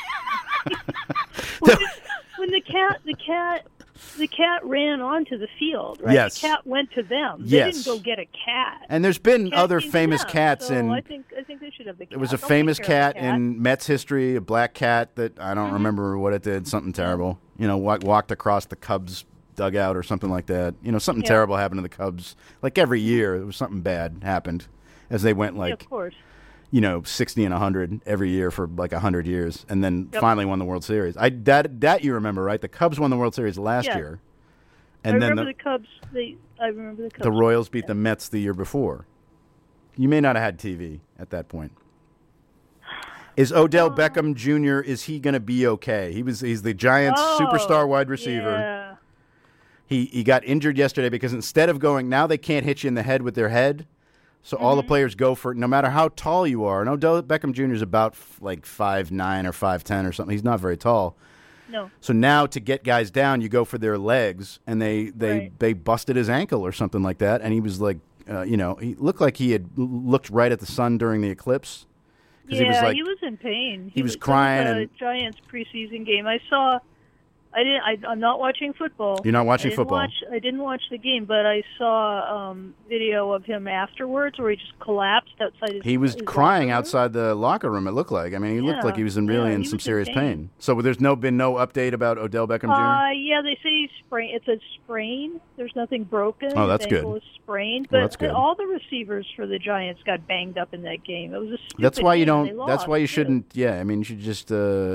Speaker 4: When the cat ran onto the field, right?
Speaker 2: Yes.
Speaker 4: The cat went to them. They
Speaker 2: Yes.
Speaker 4: didn't go get a cat.
Speaker 2: And there's been
Speaker 4: Cat
Speaker 2: other
Speaker 4: came to
Speaker 2: famous
Speaker 4: them,
Speaker 2: cats
Speaker 4: so
Speaker 2: in.
Speaker 4: I think they should have the cat.
Speaker 2: There was a
Speaker 4: They'll
Speaker 2: famous
Speaker 4: take care of
Speaker 2: cat
Speaker 4: the
Speaker 2: in Mets history, a black cat that I don't remember what it did, something terrible. Walked across the Cubs dugout or something like that. Something terrible happened to the Cubs. Like every year, there was something bad happened as they went
Speaker 4: of course.
Speaker 2: 60 and 100 every year for like 100 years, and then finally won the World Series. That you remember, right? The Cubs won the World Series last year, and
Speaker 4: I
Speaker 2: then
Speaker 4: remember the Cubs. I remember the Cubs.
Speaker 2: the Royals beat the Mets the year before. You may not have had TV at that point. Is Odell Beckham Jr. Is he going to be okay? He's the Giants' superstar wide receiver.
Speaker 4: Yeah.
Speaker 2: He got injured yesterday because instead of going, now they can't hit you in the head with their head. So all the players go for it, no matter how tall you are. And Odell Beckham Jr. is about like 5'9" or 5'10" or something. He's not very tall.
Speaker 4: No.
Speaker 2: So now to get guys down, you go for their legs, and they busted his ankle or something like that. And he was like, he looked like he had looked right at the sun during the eclipse.
Speaker 4: Yeah, he was in pain.
Speaker 2: He was crying.
Speaker 4: It was a Giants preseason game. I saw I'm not watching football.
Speaker 2: You're not watching football?
Speaker 4: I didn't watch the game, but I saw video of him afterwards where he just collapsed outside his.
Speaker 2: He was
Speaker 4: his
Speaker 2: crying
Speaker 4: locker room.
Speaker 2: outside the locker room. It looked like. I mean, he looked like he was in
Speaker 4: he
Speaker 2: some
Speaker 4: was
Speaker 2: serious
Speaker 4: in
Speaker 2: pain. So there's been no update about Odell Beckham Jr.
Speaker 4: Yeah, they say he's sprained. It's a sprain. There's nothing broken.
Speaker 2: Oh, that's
Speaker 4: His ankle
Speaker 2: good.
Speaker 4: is sprained.
Speaker 2: Well,
Speaker 4: But
Speaker 2: that's good.
Speaker 4: all the receivers for the Giants got banged up in that game. It was a stupid
Speaker 2: That's why you
Speaker 4: game, and
Speaker 2: don't.
Speaker 4: they
Speaker 2: That's
Speaker 4: lost,
Speaker 2: why you
Speaker 4: too.
Speaker 2: shouldn't. Yeah, I mean, you should just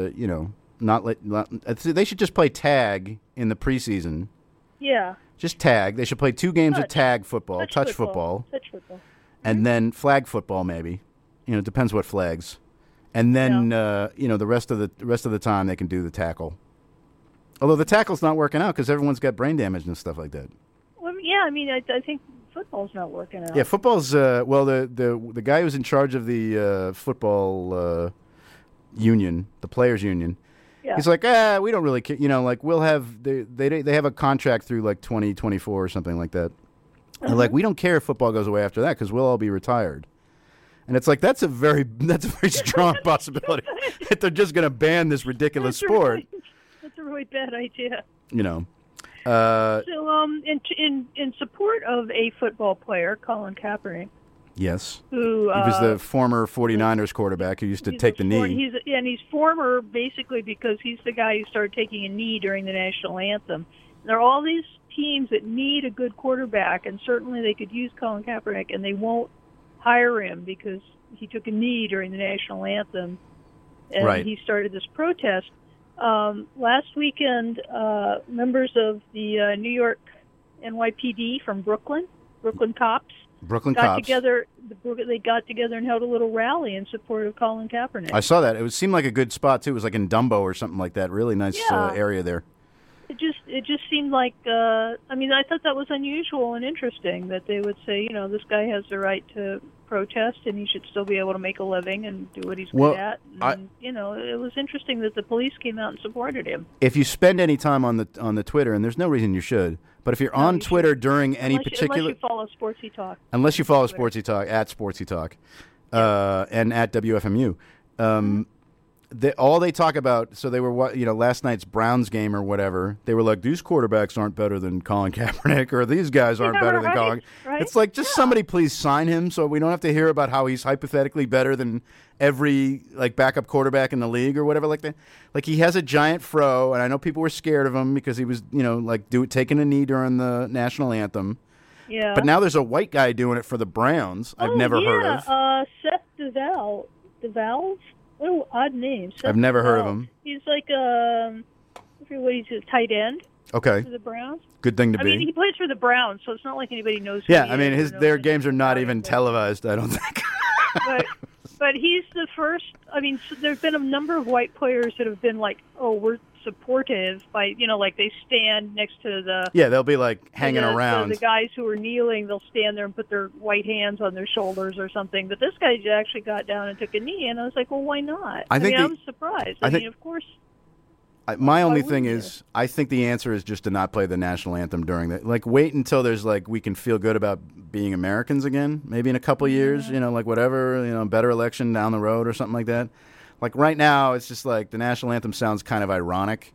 Speaker 2: they should just play tag in the preseason.
Speaker 4: Yeah.
Speaker 2: Just tag. They should play 2 games of
Speaker 4: Touch.
Speaker 2: tag football, touch football, and then flag football maybe. It depends what flags. And then the rest of the time they can do the tackle. Although the tackle's not working out because everyone's got brain damage and stuff like that.
Speaker 4: Well, yeah, I mean, I think football's not working out.
Speaker 2: Yeah, football's the guy who's in charge of the football union, the players union.
Speaker 4: Yeah.
Speaker 2: He's like, we don't really care. We'll have they have a contract through like 2024 or something like that. And like, we don't care if football goes away after that because we'll all be retired. And it's like that's a very strong possibility that they're just going to ban this ridiculous sport.
Speaker 4: That's a really bad idea.
Speaker 2: So
Speaker 4: in support of a football player, Colin Kaepernick,
Speaker 2: yes,
Speaker 4: who
Speaker 2: he was the former 49ers quarterback who used to take the knee.
Speaker 4: He's former basically because he's the guy who started taking a knee during the national anthem. There are all these teams that need a good quarterback, and certainly they could use Colin Kaepernick, and they won't hire him because he took a knee during the national anthem, and
Speaker 2: Right.
Speaker 4: he started this protest. Last weekend, members of the New York NYPD from Brooklyn cops, got together. They got together and held a little rally in support of Colin Kaepernick.
Speaker 2: I saw that. It seemed like a good spot too. It was like in Dumbo or something like that. Really nice area there.
Speaker 4: It just seemed like I thought that was unusual and interesting that they would say, this guy has the right to protest and he should still be able to make a living and do what he's good at. And, it was interesting that the police came out and supported him.
Speaker 2: If you spend any time on the Twitter, and there's no reason you should, but if you're on Twitter during any particular,
Speaker 4: unless you follow Sportsy Talk,
Speaker 2: Sportsy Talk at Sportsy Talk, and at WFMU. All they talk about, so they were, last night's Browns game or whatever, they were like, these quarterbacks aren't better than Colin Kaepernick, or these guys aren't better than Colin.
Speaker 4: Right?
Speaker 2: It's like, just somebody please sign him so we don't have to hear about how he's hypothetically better than every, backup quarterback in the league or whatever like that. Like, he has a giant fro, and I know people were scared of him because he was, taking a knee during the national anthem.
Speaker 4: Yeah.
Speaker 2: But now there's a white guy doing it for the Browns. I've never heard of.
Speaker 4: Seth DeValve. Oh, odd name.
Speaker 2: I've never heard of him.
Speaker 4: He's like I forget what he's a tight end.
Speaker 2: Okay.
Speaker 4: For the Browns.
Speaker 2: Good thing to be.
Speaker 4: I mean, he plays for the Browns, so it's not like anybody knows.
Speaker 2: Yeah, I mean, their games are not even televised, I don't think.
Speaker 4: But he's the first. I mean, there've been a number of white players that have been like, "Oh, we're supportive," by they stand next to the.
Speaker 2: Yeah, they'll be hanging around.
Speaker 4: The guys who are kneeling, they'll stand there and put their white hands on their shoulders or something. But this guy actually got down and took a knee, and I was like, "Well, why not?" I was surprised. I mean, of course.
Speaker 2: My only thing is, I think the answer is just to not play the national anthem during that. Wait until there's we can feel good about being Americans again. Maybe in a couple years, whatever, better election down the road or something like that. Right now, it's just the national anthem sounds kind of ironic.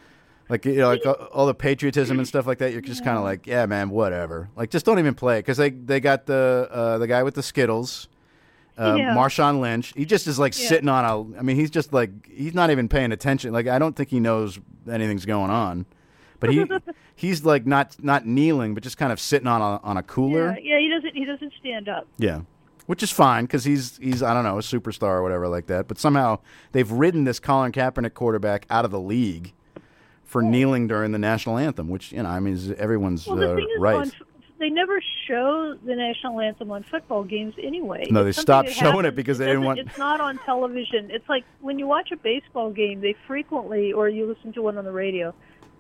Speaker 2: All the patriotism and stuff like that. You're just kind of yeah, man, whatever. Just don't even play it because they got the guy with the Skittles. Marshawn Lynch, he just is sitting on he's just he's not even paying attention. I don't think he knows anything's going on, but he's not kneeling, but just kind of sitting on a cooler.
Speaker 4: Yeah, he doesn't stand up.
Speaker 2: Yeah, which is fine because he's I don't know, a superstar or whatever like that. But somehow they've ridden this Colin Kaepernick quarterback out of the league for kneeling during the national anthem, which is everyone's right.
Speaker 4: They never show the national anthem on football games anyway.
Speaker 2: No, they stopped showing it because they didn't want.
Speaker 4: It's not on television. It's like when you watch a baseball game, they frequently, or you listen to one on the radio,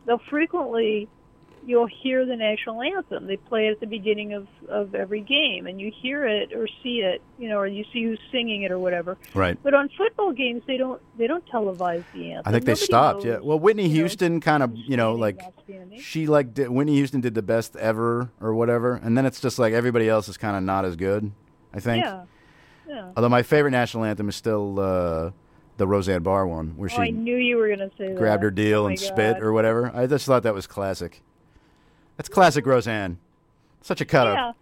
Speaker 4: you'll hear the national anthem. They play it at the beginning of every game, and you hear it or see it, or you see who's singing it or whatever.
Speaker 2: Right.
Speaker 4: But on football games, they don't televise the anthem.
Speaker 2: I think they stopped. Yeah. Well, Whitney Houston kind of, Whitney Houston did the best ever or whatever, and then it's just everybody else is kind of not as good. I think.
Speaker 4: Yeah.
Speaker 2: Although my favorite national anthem is still the Roseanne Barr one, where
Speaker 4: I
Speaker 2: she
Speaker 4: knew you were going to say that.
Speaker 2: grabbed her deal
Speaker 4: Oh
Speaker 2: and
Speaker 4: my
Speaker 2: spit
Speaker 4: God.
Speaker 2: or whatever. I just thought that was classic. That's classic Roseanne. Such a cut up.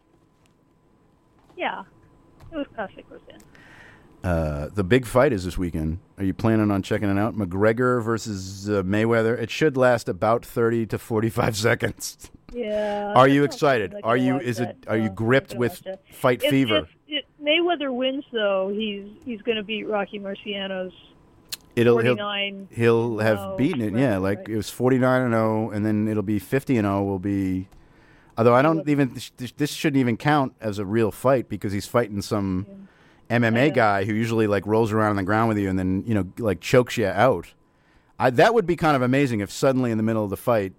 Speaker 4: Yeah. It was classic Roseanne.
Speaker 2: The big fight is this weekend. Are you planning on checking it out? McGregor versus Mayweather. It should last about 30 to 45 seconds.
Speaker 4: Yeah.
Speaker 2: Are you
Speaker 4: I don't
Speaker 2: excited?
Speaker 4: think
Speaker 2: Are
Speaker 4: I'm
Speaker 2: you?
Speaker 4: gonna
Speaker 2: Is
Speaker 4: watch
Speaker 2: it?
Speaker 4: that.
Speaker 2: Are you
Speaker 4: No,
Speaker 2: gripped
Speaker 4: I'm not
Speaker 2: with
Speaker 4: gonna watch that.
Speaker 2: fight fever?
Speaker 4: If Mayweather wins, though, he's going to beat Rocky Marciano's
Speaker 2: He'll
Speaker 4: 49.
Speaker 2: have beaten it. Yeah,
Speaker 4: record,
Speaker 2: like
Speaker 4: right?
Speaker 2: it was 49-0, and then it'll be 50-0. Will be. Although I don't even. This shouldn't even count as a real fight because he's fighting some MMA guy who usually like rolls around on the ground with you and then like chokes you out. That would be kind of amazing if suddenly in the middle of the fight,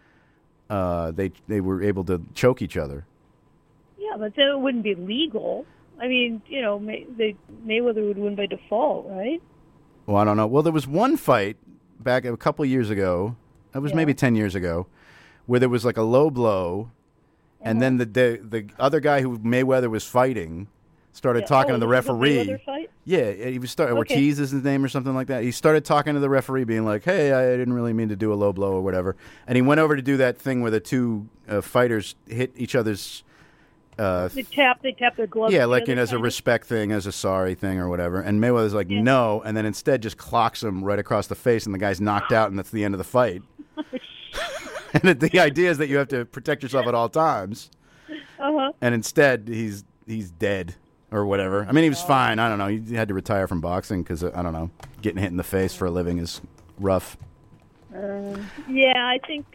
Speaker 2: they were able to choke each other.
Speaker 4: Yeah, but then it wouldn't be legal. I mean, Mayweather would win by default, right?
Speaker 2: Well, I don't know. Well, there was one fight back a couple of years ago. It was maybe 10 years ago, where there was like a low blow, and then the other guy who Mayweather was fighting started talking to the referee.
Speaker 4: Mayweather fight?
Speaker 2: Yeah, he was Ortiz is his name or something like that. He started talking to the referee, being like, "Hey, I didn't really mean to do a low blow or whatever." And he went over to do that thing where the two fighters hit each other's.
Speaker 4: They tap their gloves.
Speaker 2: Yeah, like
Speaker 4: together,
Speaker 2: as a
Speaker 4: kind of?
Speaker 2: respect thing, as a sorry thing or whatever. And Mayweather's like, no, and then instead just clocks him right across the face, and the guy's knocked out, and that's the end of the fight. And the idea is that you have to protect yourself at all times.
Speaker 4: Uh-huh.
Speaker 2: And instead, he's dead or whatever. I mean, he was fine. I don't know. He had to retire from boxing because, I don't know, getting hit in the face for a living is rough.
Speaker 4: Yeah, I think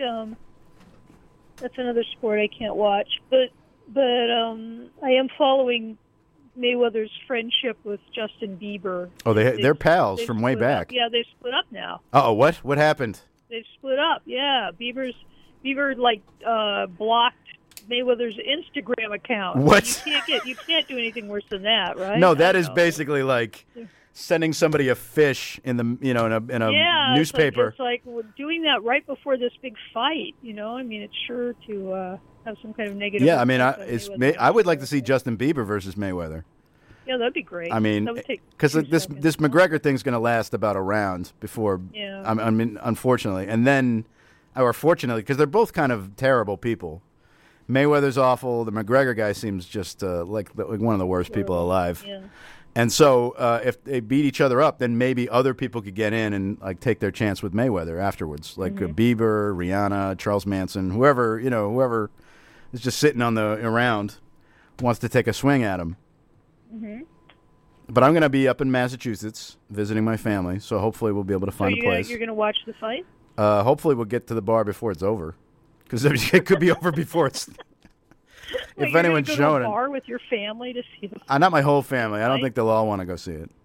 Speaker 4: that's another sport I can't watch. But I am following Mayweather's friendship with Justin Bieber.
Speaker 2: Oh, they're pals
Speaker 4: they've
Speaker 2: from way
Speaker 4: split up.
Speaker 2: back.
Speaker 4: Yeah, they've split up now.
Speaker 2: Uh-oh, what? What happened?
Speaker 4: They've split up. Yeah, Bieber blocked Mayweather's Instagram account.
Speaker 2: What?
Speaker 4: You can't do anything worse than that, right?
Speaker 2: No, that is
Speaker 4: know.
Speaker 2: basically like sending somebody a fish in the in a newspaper.
Speaker 4: It's like doing that right before this big fight. I mean, it's sure to have some kind of negative.
Speaker 2: Yeah, I mean,
Speaker 4: effect on Mayweather.
Speaker 2: I would like to see Justin Bieber versus Mayweather.
Speaker 4: Yeah, that'd be great.
Speaker 2: I mean,
Speaker 4: That would take
Speaker 2: because
Speaker 4: 2
Speaker 2: this
Speaker 4: seconds.
Speaker 2: McGregor thing's going to last about a round before.
Speaker 4: Yeah.
Speaker 2: I mean, unfortunately, and then, or fortunately, because they're both kind of terrible people. Mayweather's awful. The McGregor guy seems just like one of the worst people alive.
Speaker 4: Yeah.
Speaker 2: And so, if they beat each other up, then maybe other people could get in and like take their chance with Mayweather afterwards, like Bieber, Rihanna, Charles Manson, whoever is just sitting around wants to take a swing at him. Mm-hmm. But I'm going to be up in Massachusetts visiting my family, so hopefully we'll be able to find a place.
Speaker 4: You're going to watch the fight?
Speaker 2: Hopefully we'll get to the bar before it's over, because it could be over before it's. If anyone's
Speaker 4: go
Speaker 2: showing
Speaker 4: to a
Speaker 2: it,
Speaker 4: bar with your family to see the fight?
Speaker 2: not my whole family. I don't
Speaker 4: Right.
Speaker 2: think they'll all want to go see it.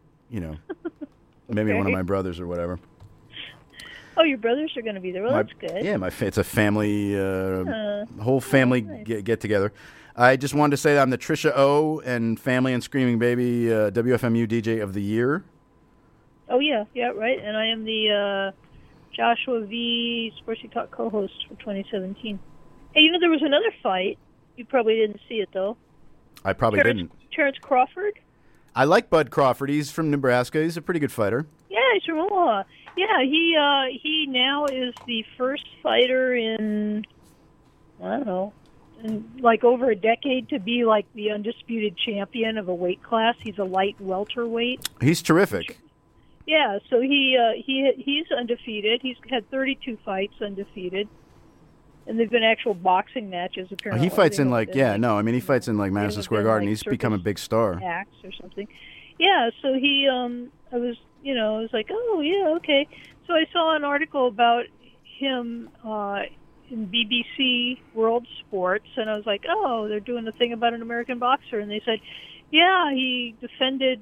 Speaker 2: Maybe one of
Speaker 4: Okay.
Speaker 2: my brothers or whatever.
Speaker 4: Oh, your brothers are going to be there. Well, that's good.
Speaker 2: Yeah, it's a family, whole family
Speaker 4: nice.
Speaker 2: get together. I just wanted to say that I'm the Trisha O and Family and Screaming Baby WFMU DJ of the Year.
Speaker 4: Oh, yeah, right. And I am the Joshua V. Sportsy Talk co-host for 2017. Hey, there was another fight. You probably didn't see it, though.
Speaker 2: I probably didn't.
Speaker 4: Terrence Crawford?
Speaker 2: I like Bud Crawford. He's from Nebraska. He's a pretty good fighter.
Speaker 4: Yeah, he's from Omaha. Yeah, he now is the first fighter in, I don't know, in like over a decade to be like the undisputed champion of a weight class. He's a light welterweight.
Speaker 2: He's terrific.
Speaker 4: Yeah, so he's undefeated. He's had 32 fights undefeated. And they've been actual boxing matches, apparently.
Speaker 2: He fights in he
Speaker 4: he
Speaker 2: fights in like Madison Square Garden. He's become a big star.
Speaker 4: Acts or something. Yeah, so he, I was like, oh, yeah, okay. So I saw an article about him in BBC World Sports, and I was like, oh, they're doing a thing about an American boxer. And they said, yeah, he defended,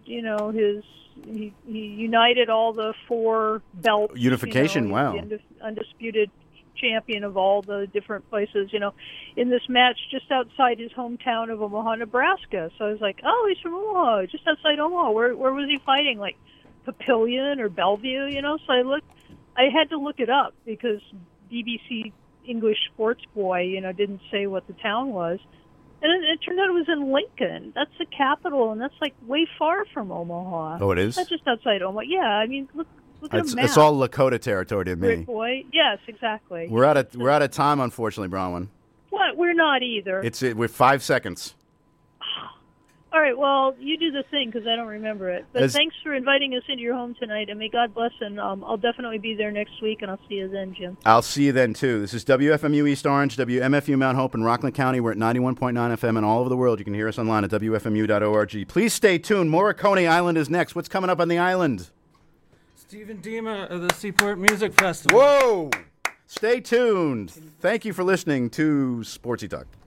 Speaker 4: he united all the 4 belts.
Speaker 2: Unification,
Speaker 4: he's
Speaker 2: wow.
Speaker 4: the undisputed champion of all the different places, in this match just outside his hometown of Omaha, Nebraska. So I was like, oh, he's from Omaha, just outside Omaha. Where was he fighting? Like Papillion or Bellevue, So I had to look it up because BBC English Sports Boy, didn't say what the town was. And it turned out it was in Lincoln. That's the capital, and that's like way far from Omaha.
Speaker 2: Oh, it is?
Speaker 4: That's just outside Omaha. Yeah, I mean, look at a map.
Speaker 2: It's all Lakota territory to me.
Speaker 4: Rick Boy. Yes, exactly.
Speaker 2: We're out of time, unfortunately, Bronwyn.
Speaker 4: What? We're not either.
Speaker 2: We're 5 seconds.
Speaker 4: All right, well, you do the thing because I don't remember it. But thanks for inviting us into your home tonight, and may God bless, and I'll definitely be there next week, and I'll see you then, Jim.
Speaker 2: I'll see you then, too. This is WFMU East Orange, WMFU Mount Hope in Rockland County. We're at 91.9 FM, and all over the world. You can hear us online at WFMU.org. Please stay tuned. More at Coney Island is next. What's coming up on the island?
Speaker 7: Stephen Dima of the Seaport Music Festival.
Speaker 2: Whoa! Stay tuned. Thank you for listening to Sportsy Talk.